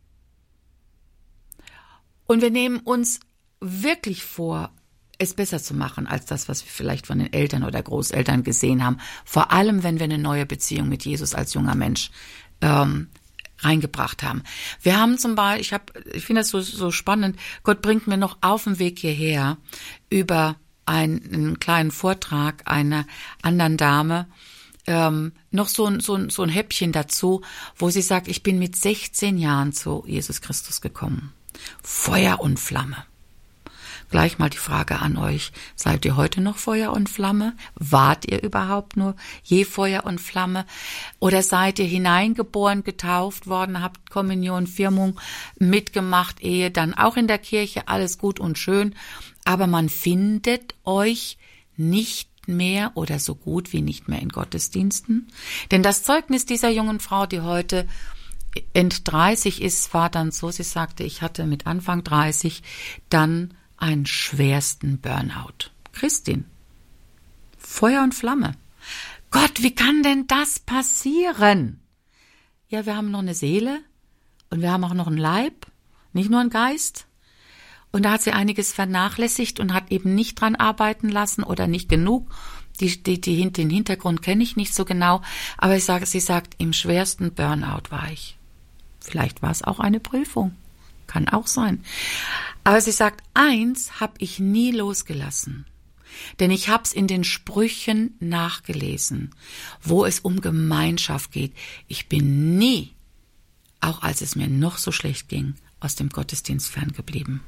Und wir nehmen uns wirklich vor, es besser zu machen als das, was wir vielleicht von den Eltern oder Großeltern gesehen haben. Vor allem, wenn wir eine neue Beziehung mit Jesus als junger Mensch ähm, reingebracht haben. Wir haben zum Beispiel, ich habe, ich finde das so, so spannend, Gott bringt mir noch auf dem Weg hierher über einen, einen kleinen Vortrag einer anderen Dame, ähm, noch so ein, so, ein, so ein Häppchen dazu, wo sie sagt, ich bin mit sechzehn Jahren zu Jesus Christus gekommen. Feuer und Flamme. Gleich mal die Frage an euch, seid ihr heute noch Feuer und Flamme? Wart ihr überhaupt nur je Feuer und Flamme? Oder seid ihr hineingeboren, getauft worden, habt Kommunion, Firmung mitgemacht, Ehe, dann auch in der Kirche, alles gut und schön, aber man findet euch nicht mehr oder so gut wie nicht mehr in Gottesdiensten? Denn das Zeugnis dieser jungen Frau, die heute End dreißig ist, war dann so, sie sagte, ich hatte mit Anfang dreißig dann einen schwersten Burnout. Christin, Feuer und Flamme. Gott, wie kann denn das passieren? Ja, wir haben noch eine Seele und wir haben auch noch einen Leib, nicht nur einen Geist. Und da hat sie einiges vernachlässigt und hat eben nicht dran arbeiten lassen oder nicht genug. Die, die, die, den Hintergrund kenne ich nicht so genau, aber ich sage, sie sagt, im schwersten Burnout war ich. Vielleicht war es auch eine Prüfung. Kann auch sein. Aber sie sagt, eins habe ich nie losgelassen. Denn ich habe es in den Sprüchen nachgelesen, wo es um Gemeinschaft geht. Ich bin nie, auch als es mir noch so schlecht ging, aus dem Gottesdienst ferngeblieben.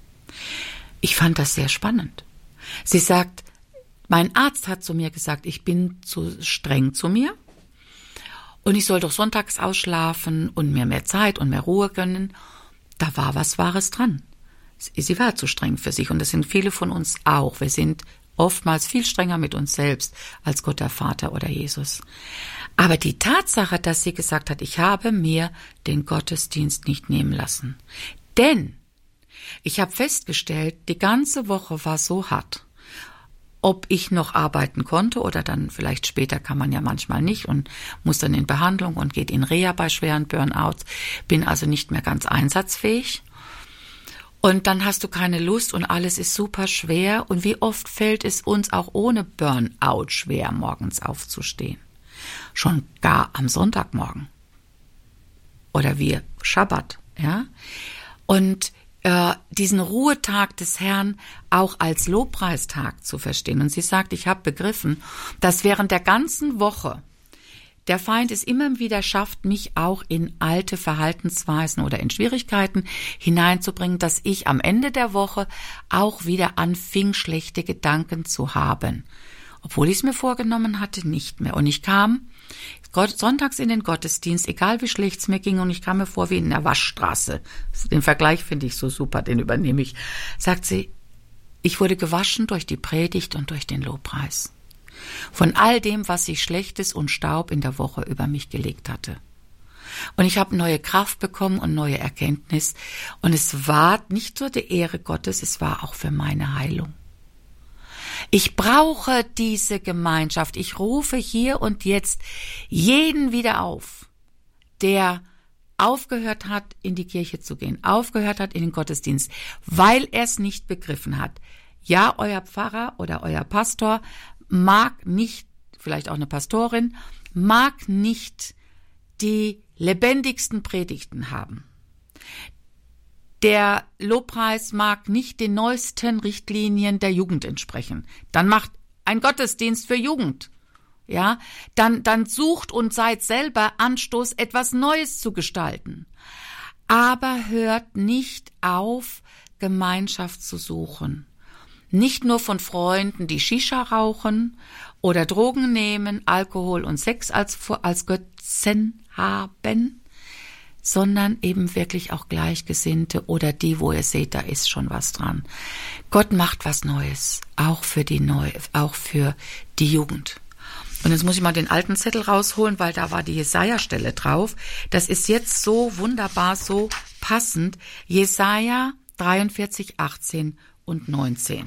Ich fand das sehr spannend. Sie sagt, mein Arzt hat zu mir gesagt, ich bin zu streng zu mir und ich soll doch sonntags ausschlafen und mir mehr Zeit und mehr Ruhe gönnen. Da war was Wahres dran. Sie war zu streng für sich und das sind viele von uns auch. Wir sind oftmals viel strenger mit uns selbst als Gott der Vater oder Jesus. Aber die Tatsache, dass sie gesagt hat, ich habe mir den Gottesdienst nicht nehmen lassen. Denn ich habe festgestellt, die ganze Woche war so hart. Ob ich noch arbeiten konnte oder dann vielleicht später kann man ja manchmal nicht und muss dann in Behandlung und geht in Reha bei schweren Burnouts, bin also nicht mehr ganz einsatzfähig. Und dann hast du keine Lust und alles ist super schwer. Und wie oft fällt es uns auch ohne Burnout schwer, morgens aufzustehen? Schon gar am Sonntagmorgen. Oder wir Schabbat, ja? Und äh, diesen Ruhetag des Herrn auch als Lobpreistag zu verstehen. Und sie sagt, ich habe begriffen, dass während der ganzen Woche der Feind es immer wieder schafft, mich auch in alte Verhaltensweisen oder in Schwierigkeiten hineinzubringen, dass ich am Ende der Woche auch wieder anfing, schlechte Gedanken zu haben. Obwohl ich es mir vorgenommen hatte, nicht mehr. Und ich kam Gott, sonntags in den Gottesdienst, egal wie schlecht es mir ging, und ich kam mir vor wie in einer Waschstraße. Den Vergleich finde ich so super, den übernehme ich. Sagt sie, ich wurde gewaschen durch die Predigt und durch den Lobpreis. Von all dem, was sich Schlechtes und Staub in der Woche über mich gelegt hatte. Und ich habe neue Kraft bekommen und neue Erkenntnis. Und es war nicht nur die Ehre Gottes, es war auch für meine Heilung. Ich brauche diese Gemeinschaft. Ich rufe hier und jetzt jeden wieder auf, der aufgehört hat, in die Kirche zu gehen, aufgehört hat in den Gottesdienst, weil er es nicht begriffen hat. Ja, euer Pfarrer oder euer Pastor mag nicht, vielleicht auch eine Pastorin, mag nicht die lebendigsten Predigten haben. Der Lobpreis mag nicht den neuesten Richtlinien der Jugend entsprechen. Dann macht ein Gottesdienst für Jugend. ja, dann, dann sucht und seid selber Anstoß, etwas Neues zu gestalten. Aber hört nicht auf, Gemeinschaft zu suchen. Nicht nur von Freunden, die Shisha rauchen oder Drogen nehmen, Alkohol und Sex als, als Götzen haben, sondern eben wirklich auch Gleichgesinnte oder die, wo ihr seht, da ist schon was dran. Gott macht was Neues, auch für die Neu, auch für die Jugend. Und jetzt muss ich mal den alten Zettel rausholen, weil da war die Jesaja-Stelle drauf. Das ist jetzt so wunderbar, so passend. Jesaja dreiundvierzig, achtzehn und neunzehn.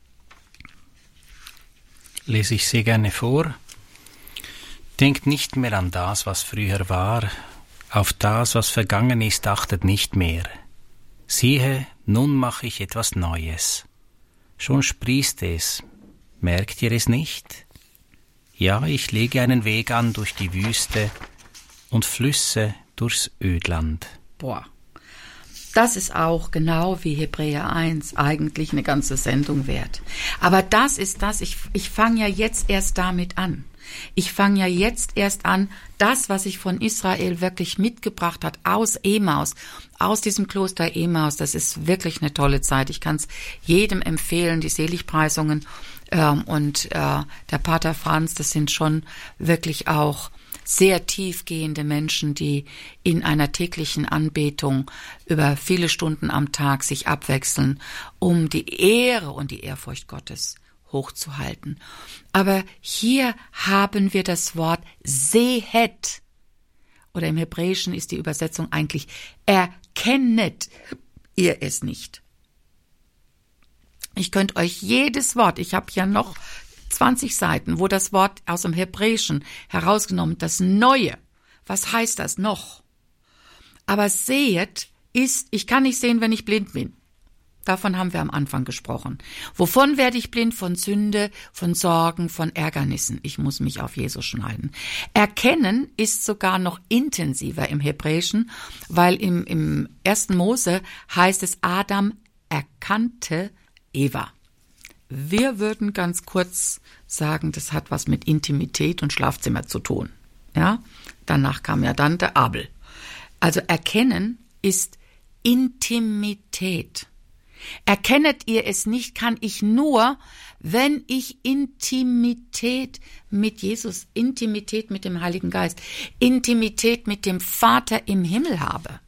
Lese ich sehr gerne vor. Denkt nicht mehr an das, was früher war. Auf das, was vergangen ist, achtet nicht mehr. Siehe, nun mache ich etwas Neues. Schon sprießt es. Merkt ihr es nicht? Ja, ich lege einen Weg an durch die Wüste und Flüsse durchs Ödland. Boah, das ist auch genau wie Hebräer eins eigentlich eine ganze Sendung wert. Aber das ist das, ich, ich fange ja jetzt erst damit an. Ich fange ja jetzt erst an, das, was ich von Israel wirklich mitgebracht hat, aus Emaus, aus diesem Kloster Emaus, das ist wirklich eine tolle Zeit. Ich kann es jedem empfehlen, die Seligpreisungen ähm, und äh, der Pater Franz, das sind schon wirklich auch sehr tiefgehende Menschen, die in einer täglichen Anbetung über viele Stunden am Tag sich abwechseln, um die Ehre und die Ehrfurcht Gottes hochzuhalten. Aber hier haben wir das Wort sehet, oder im Hebräischen ist die Übersetzung eigentlich erkennet ihr es nicht. Ich könnte euch jedes Wort, ich habe ja noch zwanzig Seiten, wo das Wort aus dem Hebräischen herausgenommen, das Neue. Was heißt das noch? Aber sehet ist, ich kann nicht sehen, wenn ich blind bin. Davon haben wir am Anfang gesprochen. Wovon werde ich blind? Von Sünde, von Sorgen, von Ärgernissen. Ich muss mich auf Jesus schneiden. Erkennen ist sogar noch intensiver im Hebräischen, weil im, im ersten Mose heißt es, Adam erkannte Eva. Wir würden ganz kurz sagen, das hat was mit Intimität und Schlafzimmer zu tun. Ja? Danach kam ja dann der Abel. Also erkennen ist Intimität. Erkennet ihr es nicht, kann ich nur, wenn ich Intimität mit Jesus, Intimität mit dem Heiligen Geist, Intimität mit dem Vater im Himmel habe.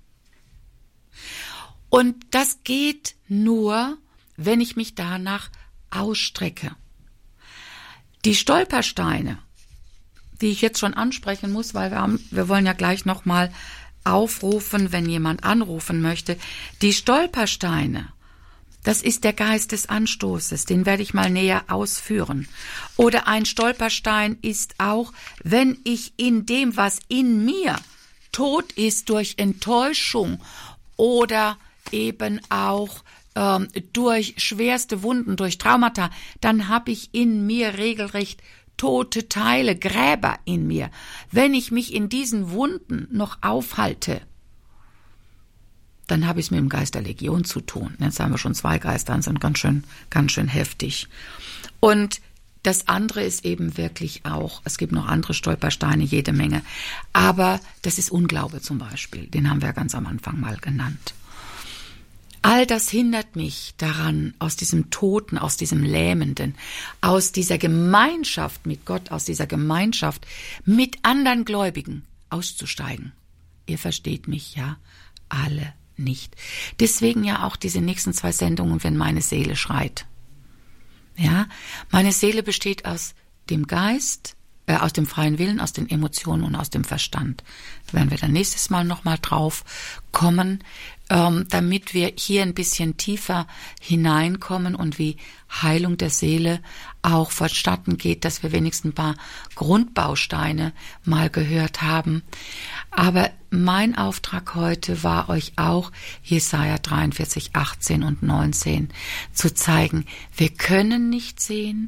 Und das geht nur, wenn ich mich danach ausstrecke. Die Stolpersteine, die ich jetzt schon ansprechen muss, weil wir haben, wir wollen ja gleich nochmal aufrufen, wenn jemand anrufen möchte. Die Stolpersteine, das ist der Geist des Anstoßes, den werde ich mal näher ausführen. Oder ein Stolperstein ist auch, wenn ich in dem, was in mir tot ist durch Enttäuschung oder eben auch ähm, durch schwerste Wunden, durch Traumata, dann habe ich in mir regelrecht tote Teile, Gräber in mir. Wenn ich mich in diesen Wunden noch aufhalte, dann habe ich es mit dem Geist der Legion zu tun. Jetzt haben wir schon zwei Geister, die sind ganz schön, ganz schön heftig. Und das andere ist eben wirklich auch, es gibt noch andere Stolpersteine, jede Menge. Aber das ist Unglaube zum Beispiel, den haben wir ganz am Anfang mal genannt. All das hindert mich daran, aus diesem Toten, aus diesem Lähmenden, aus dieser Gemeinschaft mit Gott, aus dieser Gemeinschaft mit anderen Gläubigen auszusteigen. Ihr versteht mich ja alle nicht. Deswegen ja auch diese nächsten zwei Sendungen, wenn meine Seele schreit. Ja, meine Seele besteht aus dem Geist, äh, aus dem freien Willen, aus den Emotionen und aus dem Verstand. Da werden wir dann nächstes Mal nochmal drauf kommen, ähm, damit wir hier ein bisschen tiefer hineinkommen und wie Heilung der Seele auch vonstatten geht, dass wir wenigstens ein paar Grundbausteine mal gehört haben. Aber mein Auftrag heute war euch auch, Jesaja dreiundvierzig, achtzehn und neunzehn zu zeigen. Wir können nicht sehen,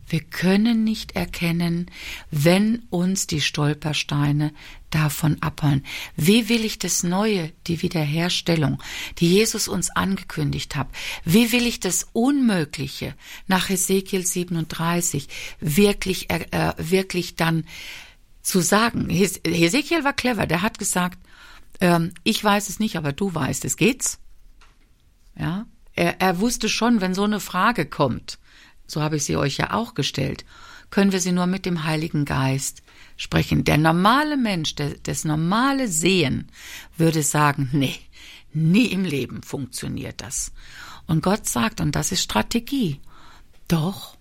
Wir können nicht erkennen, wenn uns die Stolpersteine davon abhalten. Wie will ich das Neue, die Wiederherstellung, die Jesus uns angekündigt hat, wie will ich das Unmögliche nach Hesekiel siebenunddreißig wirklich, äh, wirklich dann zu sagen? Hes- Hesekiel war clever, der hat gesagt, ähm, ich weiß es nicht, aber du weißt es, geht's? Ja, er, er wusste schon, wenn so eine Frage kommt, so habe ich sie euch ja auch gestellt, können wir sie nur mit dem Heiligen Geist sprechen. Der normale Mensch, der, das normale Sehen würde sagen, nee, nie im Leben funktioniert das. Und Gott sagt, und das ist Strategie, doch,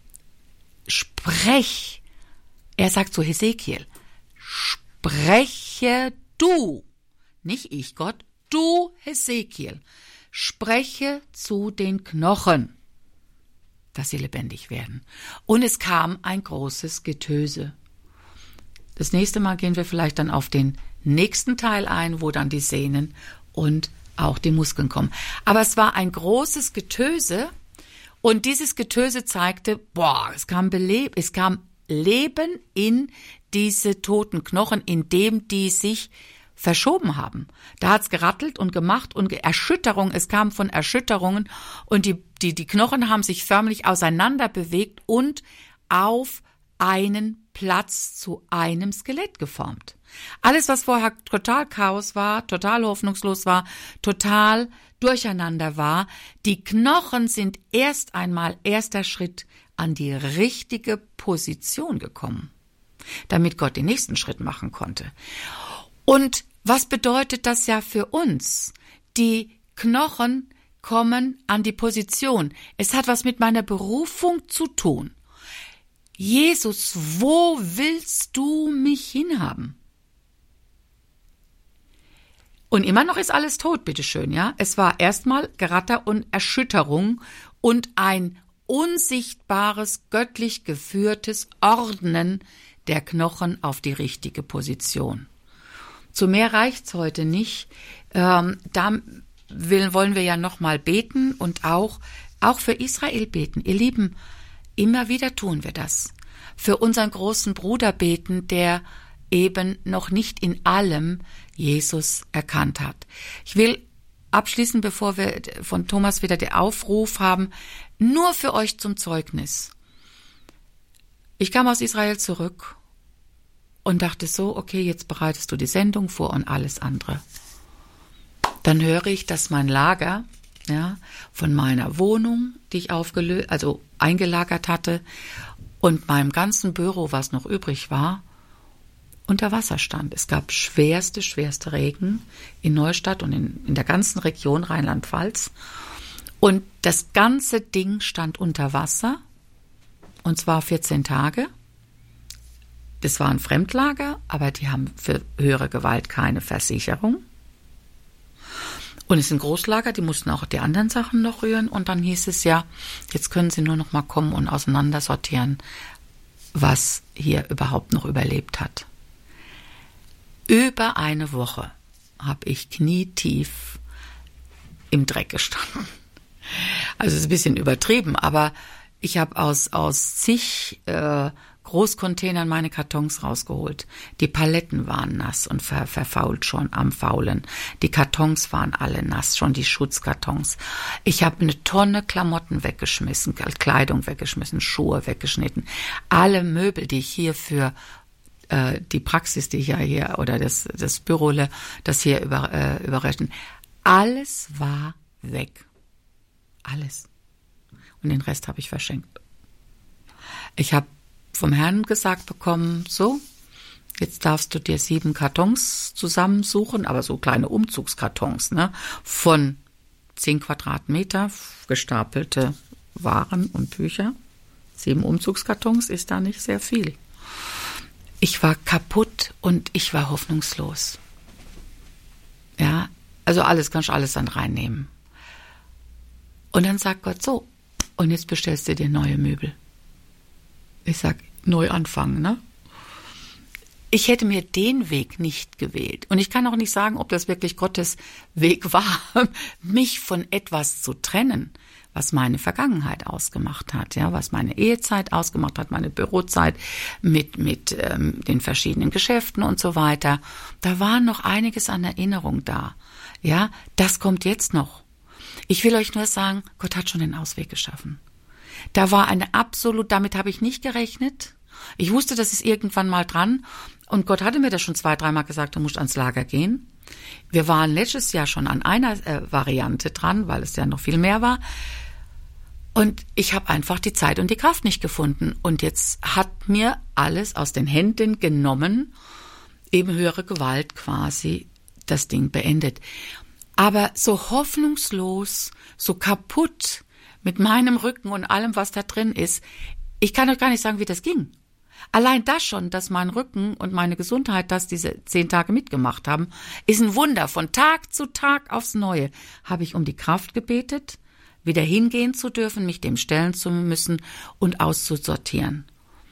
sprech. Er sagt zu Hesekiel, spreche du, nicht ich Gott, du Hesekiel, spreche zu den Knochen, dass sie lebendig werden. Und es kam ein großes Getöse. Das nächste Mal gehen wir vielleicht dann auf den nächsten Teil ein, wo dann die Sehnen und auch die Muskeln kommen. Aber es war ein großes Getöse und dieses Getöse zeigte, boah, es kam Beleb, es kam Leben in diese toten Knochen, indem die sich verschoben haben. Da hat's gerattelt und gemacht und Erschütterung, es kam von Erschütterungen und die, die, die Knochen haben sich förmlich auseinander bewegt und auf einen Platz zu einem Skelett geformt. Alles, was vorher total Chaos war, total hoffnungslos war, total durcheinander war, die Knochen sind erst einmal erster Schritt an die richtige Position gekommen, damit Gott den nächsten Schritt machen konnte. Und was bedeutet das ja für uns? Die Knochen kommen an die Position. Es hat was mit meiner Berufung zu tun. Jesus, wo willst du mich hinhaben? Und immer noch ist alles tot, bitteschön, ja? Es war erstmal Geratter und Erschütterung und ein unsichtbares, göttlich geführtes Ordnen der Knochen auf die richtige Position. Zu mehr reicht's heute nicht. Ähm, da will, wollen wir ja nochmal beten und auch, auch für Israel beten. Ihr Lieben, immer wieder tun wir das. Für unseren großen Bruder beten, der eben noch nicht in allem Jesus erkannt hat. Ich will abschließen, bevor wir von Thomas wieder den Aufruf haben, nur für euch zum Zeugnis. Ich kam aus Israel zurück und dachte so, okay, jetzt bereitest du die Sendung vor und alles andere. Dann höre ich, dass mein Lager, ja, von meiner Wohnung, die ich aufgelöst, also eingelagert hatte, und meinem ganzen Büro, was noch übrig war, unter Wasser stand. Es gab schwerste, schwerste Regen in Neustadt und in, in der ganzen Region Rheinland-Pfalz. Und das ganze Ding stand unter Wasser, und zwar vierzehn Tage. Das war ein Fremdlager, aber die haben für höhere Gewalt keine Versicherung. Und es sind Großlager, die mussten auch die anderen Sachen noch rühren. Und dann hieß es ja, jetzt können sie nur noch mal kommen und auseinandersortieren, was hier überhaupt noch überlebt hat. Über eine Woche habe ich knietief im Dreck gestanden. Also es ist ein bisschen übertrieben, aber ich habe aus, aus zig äh, Großcontainern meine Kartons rausgeholt. Die Paletten waren nass und ver, verfault schon am Faulen. Die Kartons waren alle nass, schon die Schutzkartons. Ich habe eine Tonne Klamotten weggeschmissen, Kleidung weggeschmissen, Schuhe weggeschnitten. Alle Möbel, die ich hier für äh, die Praxis, die ich ja hier, oder das, das Büro, das hier über, äh, überrechnen, alles war weg. Alles. Und den Rest habe ich verschenkt. Ich habe vom Herrn gesagt bekommen, so, jetzt darfst du dir sieben Kartons zusammensuchen, aber so kleine Umzugskartons, ne, von zehn Quadratmeter gestapelte Waren und Bücher. Sieben Umzugskartons ist da nicht sehr viel. Ich war kaputt und ich war hoffnungslos. Ja, also alles, kannst du alles dann reinnehmen. Und dann sagt Gott so, und jetzt bestellst du dir neue Möbel. Ich sag, neu anfangen, ne? Ich hätte mir den Weg nicht gewählt. Und ich kann auch nicht sagen, ob das wirklich Gottes Weg war, mich von etwas zu trennen, was meine Vergangenheit ausgemacht hat, ja, was meine Ehezeit ausgemacht hat, meine Bürozeit mit mit ähm, den verschiedenen Geschäften und so weiter. Da war noch einiges an Erinnerung da. Ja, das kommt jetzt noch. Ich will euch nur sagen, Gott hat schon den Ausweg geschaffen. Da war eine absolut, damit habe ich nicht gerechnet. Ich wusste, das ist irgendwann mal dran. Und Gott hatte mir das schon zwei, dreimal gesagt, du musst ans Lager gehen. Wir waren letztes Jahr schon an einer äh, Variante dran, weil es ja noch viel mehr war. Und ich habe einfach die Zeit und die Kraft nicht gefunden. Und jetzt hat mir alles aus den Händen genommen, eben höhere Gewalt quasi, das Ding beendet. Aber so hoffnungslos, so kaputt mit meinem Rücken und allem, was da drin ist, ich kann euch gar nicht sagen, wie das ging. Allein das schon, dass mein Rücken und meine Gesundheit das diese zehn Tage mitgemacht haben, ist ein Wunder. Von Tag zu Tag aufs Neue habe ich um die Kraft gebetet, wieder hingehen zu dürfen, mich dem stellen zu müssen und auszusortieren.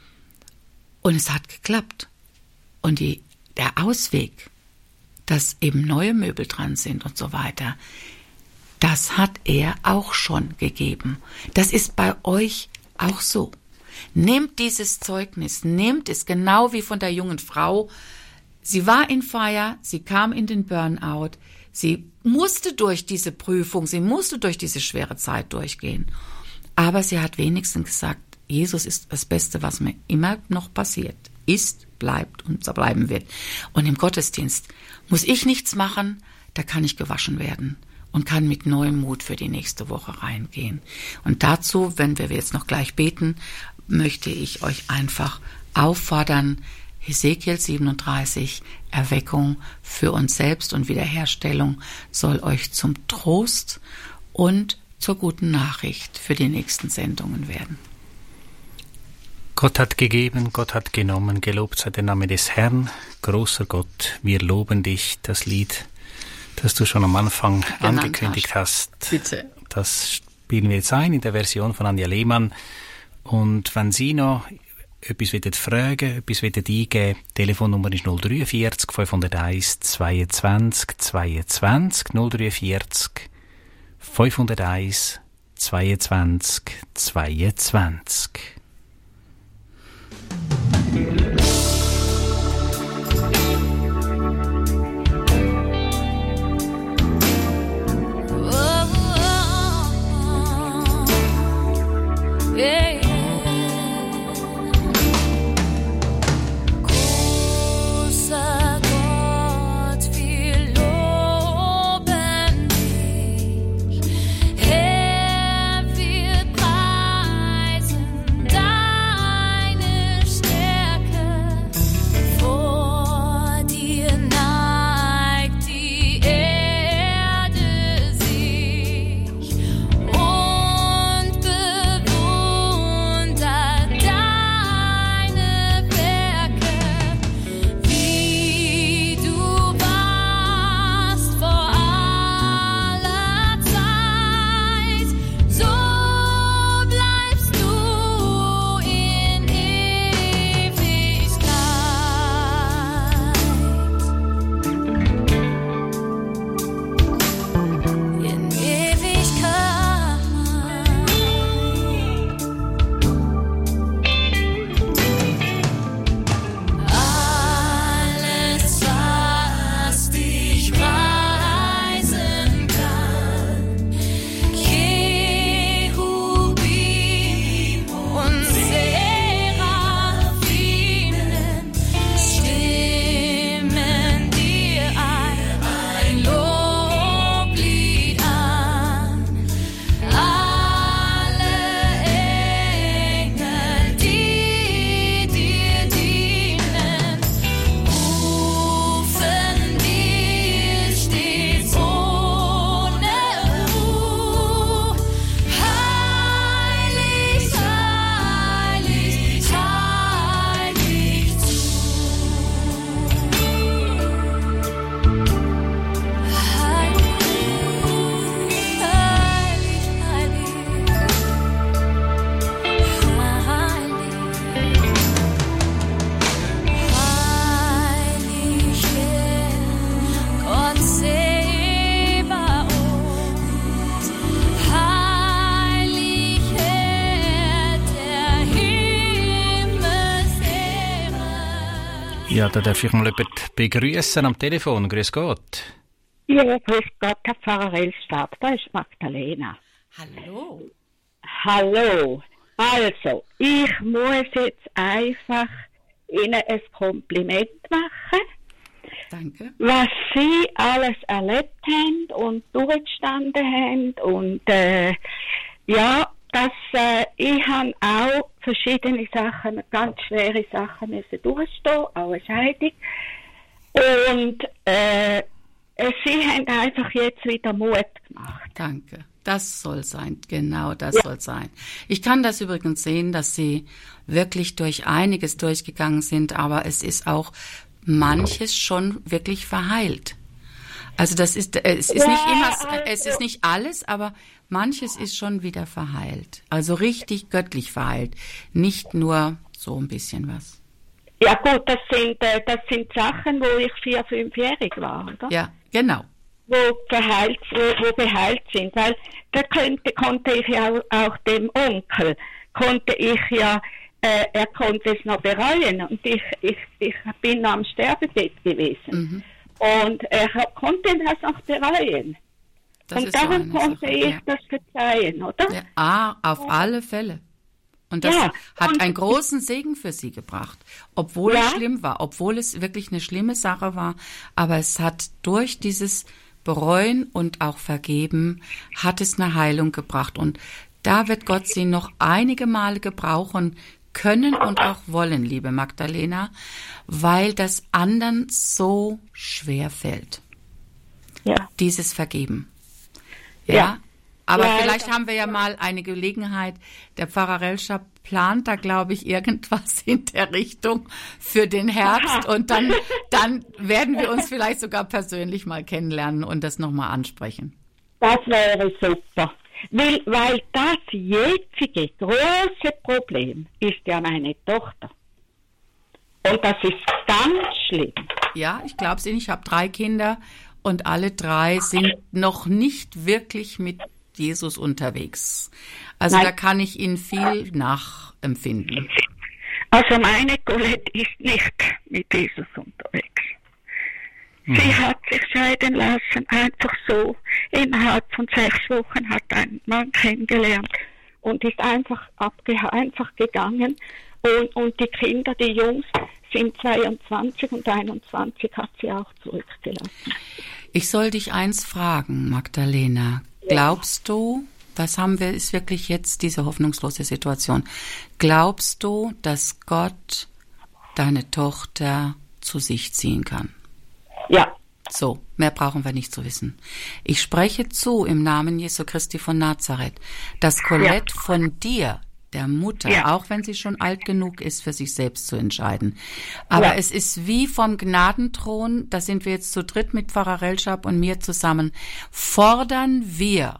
Und es hat geklappt. Und die, der Ausweg, dass eben neue Möbel dran sind und so weiter, das hat er auch schon gegeben. Das ist bei euch auch so. Nehmt dieses Zeugnis, nehmt es genau wie von der jungen Frau. Sie war in Feier, sie kam in den Burnout, sie musste durch diese Prüfung, sie musste durch diese schwere Zeit durchgehen. Aber sie hat wenigstens gesagt, Jesus ist das Beste, was mir immer noch passiert. Ist, bleibt und so bleiben wird. Und im Gottesdienst muss ich nichts machen, da kann ich gewaschen werden und kann mit neuem Mut für die nächste Woche reingehen. Und dazu, wenn wir jetzt noch gleich beten, möchte ich euch einfach auffordern, Hesekiel siebenunddreißig, Erweckung für uns selbst und Wiederherstellung soll euch zum Trost und zur guten Nachricht für die nächsten Sendungen werden. Gott hat gegeben, Gott hat genommen, gelobt sei der Name des Herrn, großer Gott, wir loben dich, das Lied, das du schon am Anfang Genannt angekündigt hast. hast. Bitte. Das spielen wir jetzt ein in der Version von Anja Lehmann. Und wenn Sie noch etwas fragen, etwas eingeben, die Telefonnummer ist null vierundvierzig fünfhunderteins zweiundzwanzig zweiundzwanzig null vierundvierzig fünfhunderteins zweiundzwanzig zweiundzwanzig. Deine Stärke Ja, da darf ich mal jemanden begrüßen am Telefon. Grüß Gott. Ja, grüß Gott, Herr Pfarrer Elstab, da ist Magdalena. Hallo. Hallo. Also, ich muss jetzt einfach Ihnen ein Kompliment machen. Danke. Was Sie alles erlebt haben und durchgestanden haben und äh, ja, dass äh, ich habe auch verschiedene Sachen, ganz schwere Sachen müssen durchstehen, auch eine Scheidung. Und äh, Sie haben einfach jetzt wieder Mut gemacht. Danke. Das soll sein, genau das ja. soll sein. Ich kann das übrigens sehen, dass Sie wirklich durch einiges durchgegangen sind, aber es ist auch manches schon wirklich verheilt. Also das ist, es ist ja, nicht immer, also, es ist nicht alles, aber manches ist schon wieder verheilt. Also richtig göttlich verheilt, nicht nur so ein bisschen was. Ja gut, das sind, äh, das sind Sachen, wo ich vier, fünfjährig war, oder? Ja, genau. Wo verheilt, wo, wo beheilt sind, weil da könnte, konnte ich ja auch, auch dem Onkel, konnte ich ja, äh, er konnte es noch bereuen und ich, ich, ich bin noch am Sterbebett gewesen Mhm. und er konnte das auch bereuen. Das und ist so darum eine konnte Sache, ich ja. das verzeihen, oder? Ja, ah, auf alle Fälle. Und das Ja, hat und- einen großen Segen für Sie gebracht, obwohl Ja. es schlimm war, obwohl es wirklich eine schlimme Sache war. Aber es hat durch dieses Bereuen und auch Vergeben, hat es eine Heilung gebracht. Und da wird Gott Sie noch einige Male gebrauchen können und auch wollen, liebe Magdalena, weil das anderen so schwer fällt, Ja. dieses Vergeben. Ja. Ja. Aber Ja, vielleicht ja. haben wir ja mal eine Gelegenheit. Der Pfarrer Relscher plant da, glaube ich, irgendwas in der Richtung für den Herbst. Aha. Und dann, dann werden wir uns vielleicht sogar persönlich mal kennenlernen und das nochmal ansprechen. Das wäre super. Weil, weil das jetzige große Problem ist ja meine Tochter. Und das ist ganz schlimm. Ja, ich glaube es Ihnen. Ich habe drei Kinder und alle drei sind noch nicht wirklich mit Jesus unterwegs. Also Nein. da kann ich Ihnen viel nachempfinden. Also meine Colette ist nicht mit Jesus unterwegs. Sie hat sich scheiden lassen, einfach so. Innerhalb von sechs Wochen hat ein Mann kennengelernt und ist einfach abge einfach gegangen. Und, und die Kinder, die Jungs, sind zweiundzwanzig und einundzwanzig, hat sie auch zurückgelassen. Ich soll dich eins fragen, Magdalena. Glaubst du, was haben wir, ist wirklich jetzt diese hoffnungslose Situation. Glaubst du, dass Gott deine Tochter zu sich ziehen kann? Ja. So, mehr brauchen wir nicht zu wissen. Ich spreche zu im Namen Jesu Christi von Nazareth, dass Colette ja. von dir, der Mutter, ja. auch wenn sie schon alt genug ist, für sich selbst zu entscheiden. Aber ja. es ist wie vom Gnadenthron, da sind wir jetzt zu dritt mit Pfarrer Relscher und mir zusammen, fordern wir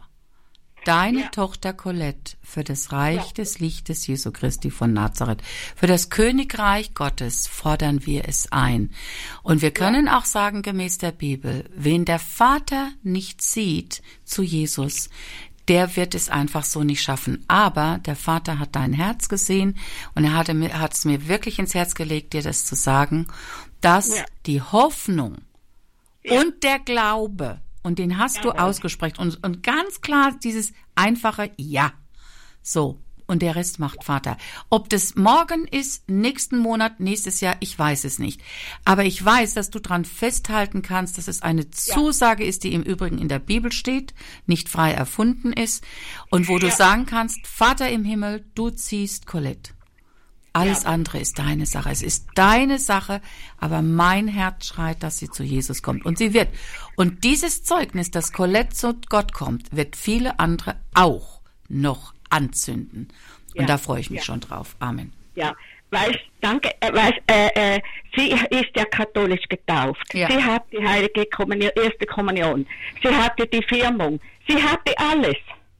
deine ja. Tochter Colette für das Reich ja. des Lichtes Jesu Christi von Nazareth, für das Königreich Gottes fordern wir es ein. Und wir können ja. auch sagen, gemäß der Bibel, wen der Vater nicht sieht zu Jesus, der wird es einfach so nicht schaffen. Aber der Vater hat dein Herz gesehen und er hat, hat es mir wirklich ins Herz gelegt, dir das zu sagen, dass ja. die Hoffnung ja. und der Glaube, und den hast du ausgesprochen, und, und ganz klar dieses einfache Ja. So, und der Rest macht Vater. Ob das morgen ist, nächsten Monat, nächstes Jahr, ich weiß es nicht. Aber ich weiß, dass du dran festhalten kannst, dass es eine Zusage ist, die im Übrigen in der Bibel steht, nicht frei erfunden ist, und wo du ja. sagen kannst, Vater im Himmel, du ziehst Colette. Alles ja. andere ist deine Sache. Es ist deine Sache, aber mein Herz schreit, dass sie zu Jesus kommt. Und sie wird. Und dieses Zeugnis, dass Colette zu Gott kommt, wird viele andere auch noch anzünden. Und ja. da freue ich mich ja. schon drauf. Amen. Ja, weißt, danke, äh, weißt, äh, äh, sie ist ja katholisch getauft. Ja. Sie hat die heilige Kommunion, erste Kommunion. Sie hatte die Firmung. Sie hatte alles.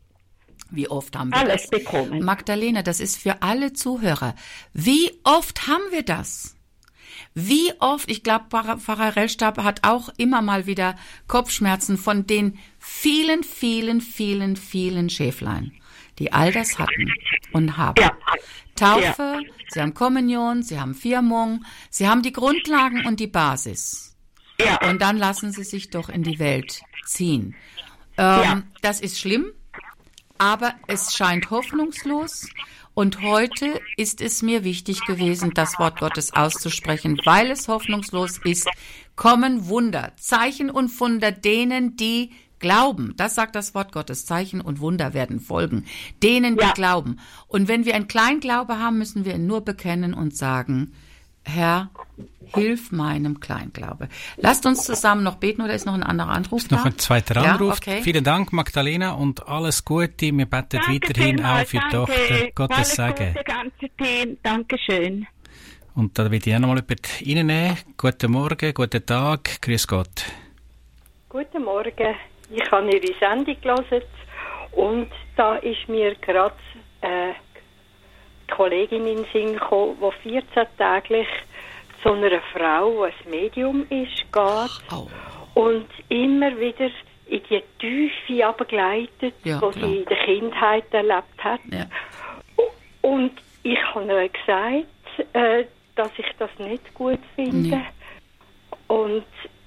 Wie oft haben wir Alles das? bekommen. Magdalena, das ist für alle Zuhörer. Wie oft haben wir das? Wie oft, ich glaube, Pfarrer Relstab hat auch immer mal wieder Kopfschmerzen von den vielen, vielen, vielen, vielen Schäflein, die all das hatten und haben. Ja. Taufe, ja. Sie haben Kommunion, Sie haben Firmung, Sie haben die Grundlagen und die Basis. Ja. Und dann lassen Sie sich doch in die Welt ziehen. Ähm, ja. Das ist schlimm, aber es scheint hoffnungslos. Und heute ist es mir wichtig gewesen, das Wort Gottes auszusprechen, weil es hoffnungslos ist. Kommen Wunder, Zeichen und Wunder denen, die glauben. Das sagt das Wort Gottes. Zeichen und Wunder werden folgen. Denen, die ja. glauben. Und wenn wir einen Kleinglaube haben, müssen wir ihn nur bekennen und sagen, Herr, hilf meinem Kleinglaube. Lasst uns zusammen noch beten, oder ist noch ein anderer Anruf ist da? Noch ein zweiter Anruf. Ja, okay. Vielen Dank, Magdalena, und alles Gute. Wir beten danke weiterhin auch für die Tochter. Gottes Segen. Ganze Team. Dankeschön. Und da will ich auch noch mal jemanden reinnehmen. Guten Morgen, guten Tag, grüß Gott. Guten Morgen. Ich habe Ihre Sendung gelesen und da ist mir gerade äh, die Kollegin in den Sinn gekommen, die vierzehn-täglich zu einer Frau, die ein Medium ist, geht oh. und immer wieder in die Tiefe abgleitet, ja, die sie in der Kindheit erlebt hat. Ja. Und ich habe ihr gesagt, äh, dass ich das nicht gut finde. Nee. Und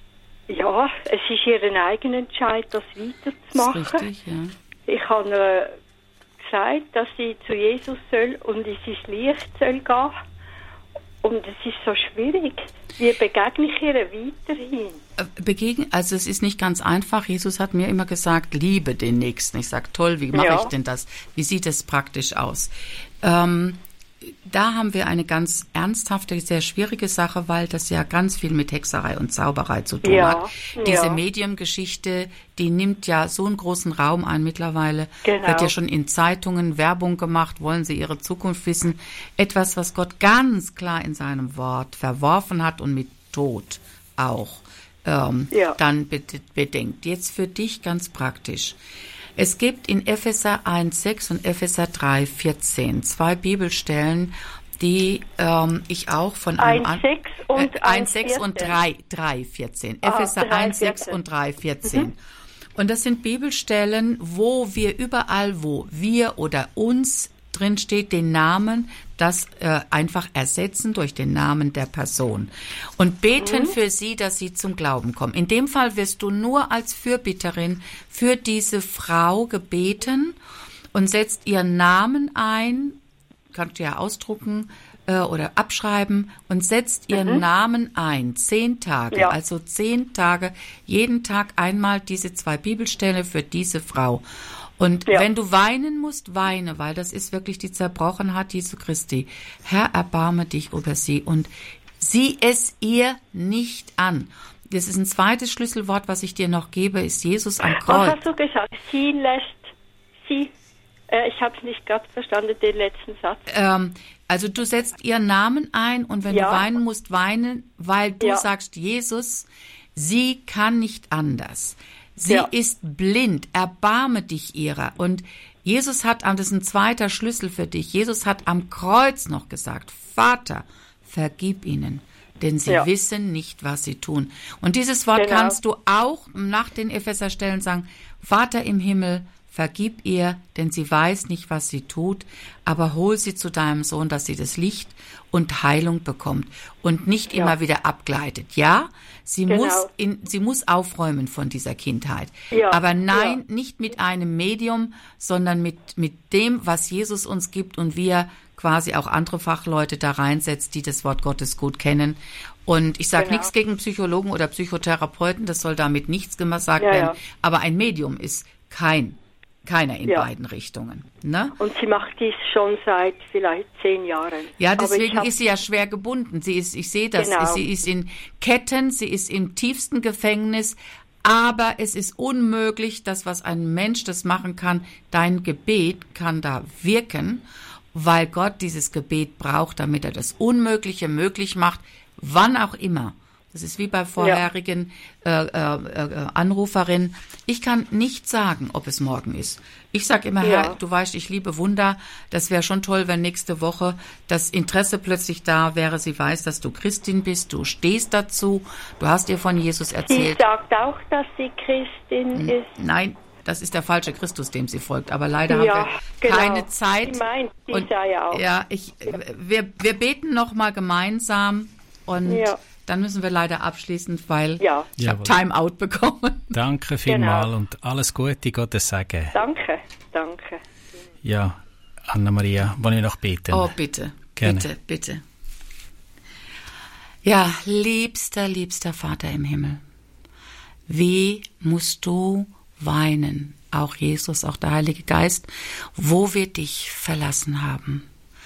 ja, es ist ihren eigenen Entscheid, das weiterzumachen. Das ist richtig, ja. Ich habe ihr gesagt, dass sie zu Jesus soll und in sein Licht soll gehen. Und es ist so schwierig. Wie begegne ich ihr weiterhin? Begegnen, also es ist nicht ganz einfach. Jesus hat mir immer gesagt, liebe den Nächsten. Ich sage, toll, wie mache ja. ich denn das? Wie sieht es praktisch aus? Ähm, da haben wir eine ganz ernsthafte, sehr schwierige Sache, weil das ja ganz viel mit Hexerei und Zauberei zu tun ja, hat. Diese ja. Medium-Geschichte, die nimmt ja so einen großen Raum ein mittlerweile. Genau. Wird ja schon in Zeitungen Werbung gemacht, wollen sie ihre Zukunft wissen. Etwas, was Gott ganz klar in seinem Wort verworfen hat und mit Tod auch ähm, ja. dann bedenkt. Jetzt für dich ganz praktisch. Es gibt in Epheser eins Sechs und Epheser drei Vierzehn zwei Bibelstellen, die ähm, ich auch von einem eins Sechs und äh, eins Sechs und drei Vierzehn. Ah, Epheser eins Sechs und drei Vierzehn. Mhm. Und das sind Bibelstellen, wo wir überall, wo wir oder uns drin steht, den Namen, das äh, einfach ersetzen durch den Namen der Person und beten mhm. für sie, dass sie zum Glauben kommen. In dem Fall wirst du nur als Fürbitterin für diese Frau gebeten und setzt ihren Namen ein, kannst du ja ausdrucken äh, oder abschreiben, und setzt ihren mhm. Namen ein, zehn Tage, ja. also zehn Tage, jeden Tag einmal diese zwei Bibelstellen für diese Frau. Und ja. wenn du weinen musst, weine, weil das ist wirklich die Zerbrochenheit Jesu Christi. Herr, erbarme dich über sie und sieh es ihr nicht an. Das ist ein zweites Schlüsselwort, was ich dir noch gebe, ist Jesus am Kreuz. Was hast du gesagt? Sie lässt, sie, äh, ich habe es nicht ganz verstanden, den letzten Satz. Ähm, also du setzt ihren Namen ein und wenn ja. du weinen musst, weinen, weil du ja. sagst, Jesus, sie kann nicht anders. Sie ja. ist blind, erbarme dich ihrer. Und Jesus hat, das ist ein zweiter Schlüssel für dich, Jesus hat am Kreuz noch gesagt, Vater, vergib ihnen, denn sie ja. wissen nicht, was sie tun. Und dieses Wort genau. kannst du auch nach den Epheserstellen sagen, Vater im Himmel, vergib ihr, denn sie weiß nicht, was sie tut, aber hol sie zu deinem Sohn, dass sie das Licht und Heilung bekommt und nicht ja. immer wieder abgleitet. Ja, sie genau. muss in, sie muss aufräumen von dieser Kindheit. Ja. Aber nein, ja. nicht mit einem Medium, sondern mit, mit dem, was Jesus uns gibt und wir quasi auch andere Fachleute da reinsetzt, die das Wort Gottes gut kennen. Und ich sage genau. nichts gegen Psychologen oder Psychotherapeuten, das soll damit nichts gesagt ja, werden. Ja. Aber ein Medium ist kein Keiner in ja. beiden Richtungen. Ne? Und sie macht dies schon seit vielleicht zehn Jahren. Ja, deswegen ist sie ja schwer gebunden. Sie ist, ich sehe das, genau. sie ist in Ketten, sie ist im tiefsten Gefängnis, aber es ist unmöglich, das, was ein Mensch das machen kann, dein Gebet kann da wirken, weil Gott dieses Gebet braucht, damit er das Unmögliche möglich macht, wann auch immer. Das ist wie bei vorherigen ja. äh, äh, Anruferin. Ich kann nicht sagen, ob es morgen ist. Ich sage immer, ja. Herr, du weißt, ich liebe Wunder. Das wäre schon toll, wenn nächste Woche das Interesse plötzlich da wäre. Sie weiß, dass du Christin bist, du stehst dazu, du hast ihr von Jesus erzählt. Sie sagt auch, dass sie Christin N- ist. Nein, das ist der falsche Christus, dem sie folgt. Aber leider Ja, haben wir genau. keine Zeit. Sie meint, die Und sei ja auch. ja, ich, wir, wir beten noch mal gemeinsam und Ja. dann müssen wir leider abschließen, weil Ja. ich habe Jawohl. Timeout bekommen. Danke vielmals Genau. und alles Gute, Gottes Segen. Danke, danke. Ja, Anna-Maria, wollen wir noch beten? Oh, bitte, Gerne. bitte, bitte. Ja, liebster, liebster Vater im Himmel, wie musst du weinen, auch Jesus, auch der Heilige Geist, wo wir dich verlassen haben,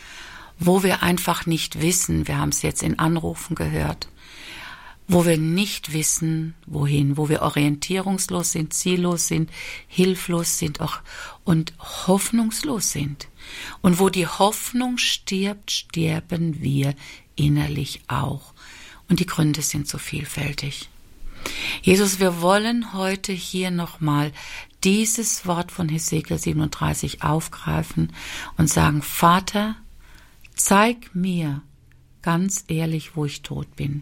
wo wir einfach nicht wissen, wir haben es jetzt in Anrufen gehört, wo wir nicht wissen, wohin, wo wir orientierungslos sind, ziellos sind, hilflos sind auch und hoffnungslos sind. Und wo die Hoffnung stirbt, sterben wir innerlich auch. Und die Gründe sind so vielfältig. Jesus, wir wollen heute hier nochmal dieses Wort von Hesekiel siebenunddreißig aufgreifen und sagen, Vater, zeig mir ganz ehrlich, wo ich tot bin.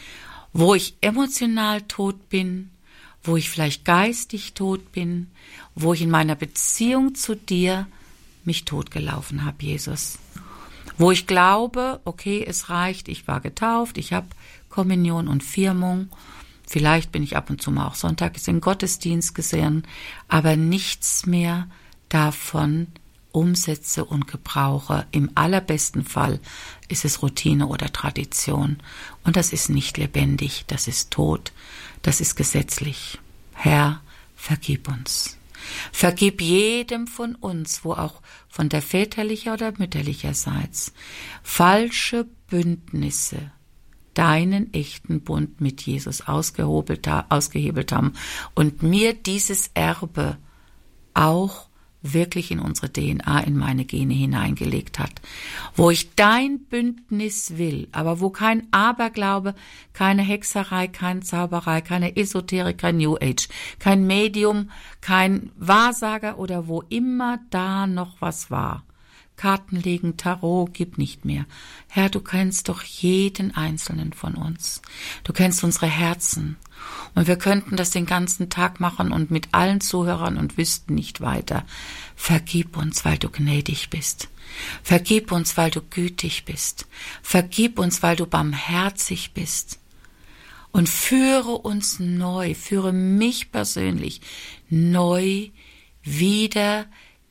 Wo ich emotional tot bin, wo ich vielleicht geistig tot bin, wo ich in meiner Beziehung zu dir mich totgelaufen habe, Jesus. Wo ich glaube, okay, es reicht, ich war getauft, ich habe Kommunion und Firmung, vielleicht bin ich ab und zu mal auch sonntags in Gottesdienst gesehen, aber nichts mehr davon umsetze und gebrauche. Im allerbesten Fall ist es Routine oder Tradition. Und das ist nicht lebendig, das ist tot, das ist gesetzlich. Herr, vergib uns. Vergib jedem von uns, wo auch von der väterlicher oder mütterlicherseits falsche Bündnisse deinen echten Bund mit Jesus ausgehebelt, ausgehebelt haben und mir dieses Erbe auch wirklich in unsere D N A, in meine Gene hineingelegt hat, wo ich dein Bündnis will, aber wo kein Aberglaube, keine Hexerei, keine Zauberei, keine Esoterik, kein New Age, kein Medium, kein Wahrsager oder wo immer da noch was war. Karten legen, Tarot gibt nicht mehr. Herr, du kennst doch jeden einzelnen von uns. Du kennst unsere Herzen. Und wir könnten das den ganzen Tag machen und mit allen Zuhörern und wüssten nicht weiter. Vergib uns, weil du gnädig bist. Vergib uns, weil du gütig bist. Vergib uns, weil du barmherzig bist. Und führe uns neu, führe mich persönlich neu wieder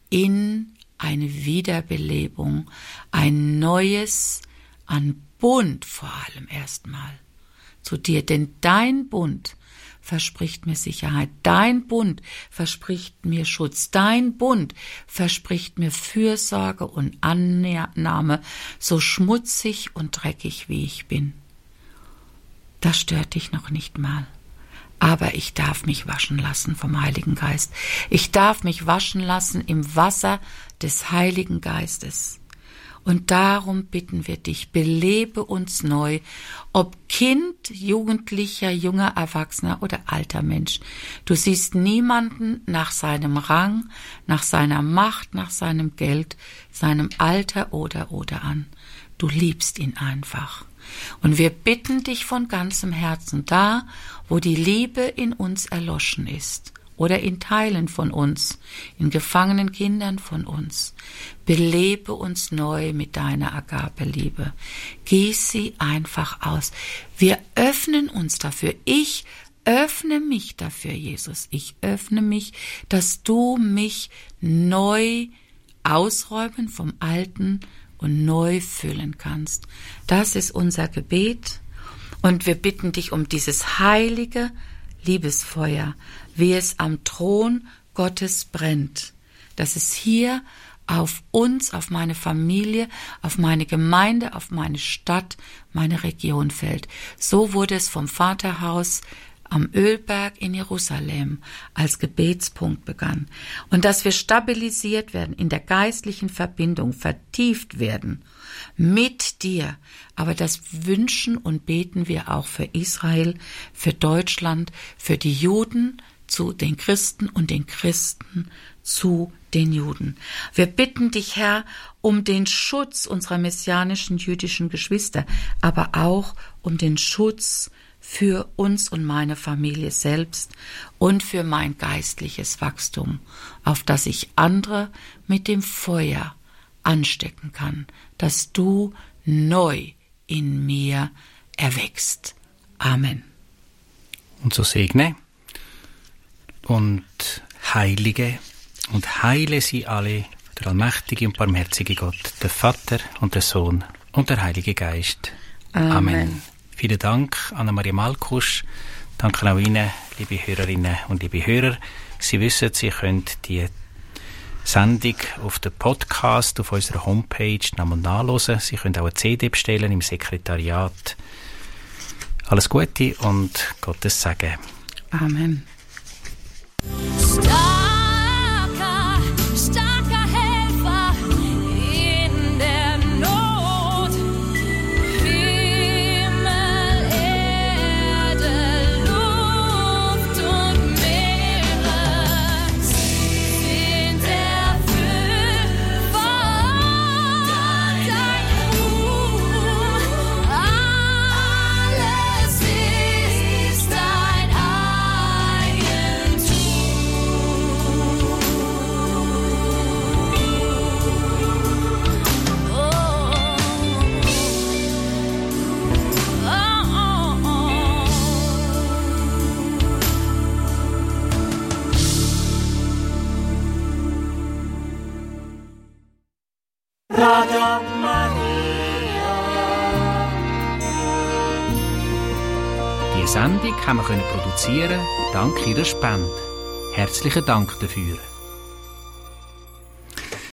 in eine Wiederbelebung, ein neues an Bund vor allem erstmal zu dir, denn dein Bund verspricht mir Sicherheit, dein Bund verspricht mir Schutz, dein Bund verspricht mir Fürsorge und Annahme, so schmutzig und dreckig wie ich bin. Das stört dich noch nicht mal. Aber ich darf mich waschen lassen vom Heiligen Geist. Ich darf mich waschen lassen im Wasser des Heiligen Geistes. Und darum bitten wir dich, belebe uns neu, ob Kind, Jugendlicher, junger Erwachsener oder alter Mensch. Du siehst niemanden nach seinem Rang, nach seiner Macht, nach seinem Geld, seinem Alter oder oder an. Du liebst ihn einfach. Und wir bitten dich von ganzem Herzen, da, wo die Liebe in uns erloschen ist oder in Teilen von uns, in gefangenen Kindern von uns, belebe uns neu mit deiner Agape-Liebe. Gieß sie einfach aus. Wir öffnen uns dafür. Ich öffne mich dafür, Jesus. Ich öffne mich, dass du mich neu ausräumen vom Alten und neu füllen kannst. Das ist unser Gebet und wir bitten dich um dieses heilige Liebesfeuer, wie es am Thron Gottes brennt, dass es hier auf uns, auf meine Familie, auf meine Gemeinde, auf meine Stadt, meine Region fällt. So wurde es vom Vaterhaus am Ölberg in Jerusalem als Gebetspunkt begann. Und dass wir stabilisiert werden, in der geistlichen Verbindung vertieft werden mit dir. Aber das wünschen und beten wir auch für Israel, für Deutschland, für die Juden zu den Christen und den Christen zu den Juden. Wir bitten dich, Herr, um den Schutz unserer messianischen jüdischen Geschwister, aber auch um den Schutz für uns und meine Familie selbst und für mein geistliches Wachstum, auf das ich andere mit dem Feuer anstecken kann, dass du neu in mir erwächst. Amen. Und so segne und heilige und heile sie alle, der allmächtige und barmherzige Gott, der Vater und der Sohn und der Heilige Geist. Amen. Amen. Vielen Dank, Anna-Maria Malkusch. Danke auch Ihnen, liebe Hörerinnen und liebe Hörer. Sie wissen, Sie können die Sendung auf dem Podcast auf unserer Homepage nochmal nachhören. Sie können auch eine C D bestellen im Sekretariat. Alles Gute und Gottes Segen. Amen. Starker, starker Helfer in der Not. Himmel, Erde, Luft und Meere sind erfüllt von deinem Ruhm. Alles ist dein Eigentum. Radio Maria. Die Sendung haben wir produzieren dank Ihrer Spende. Herzlichen Dank dafür.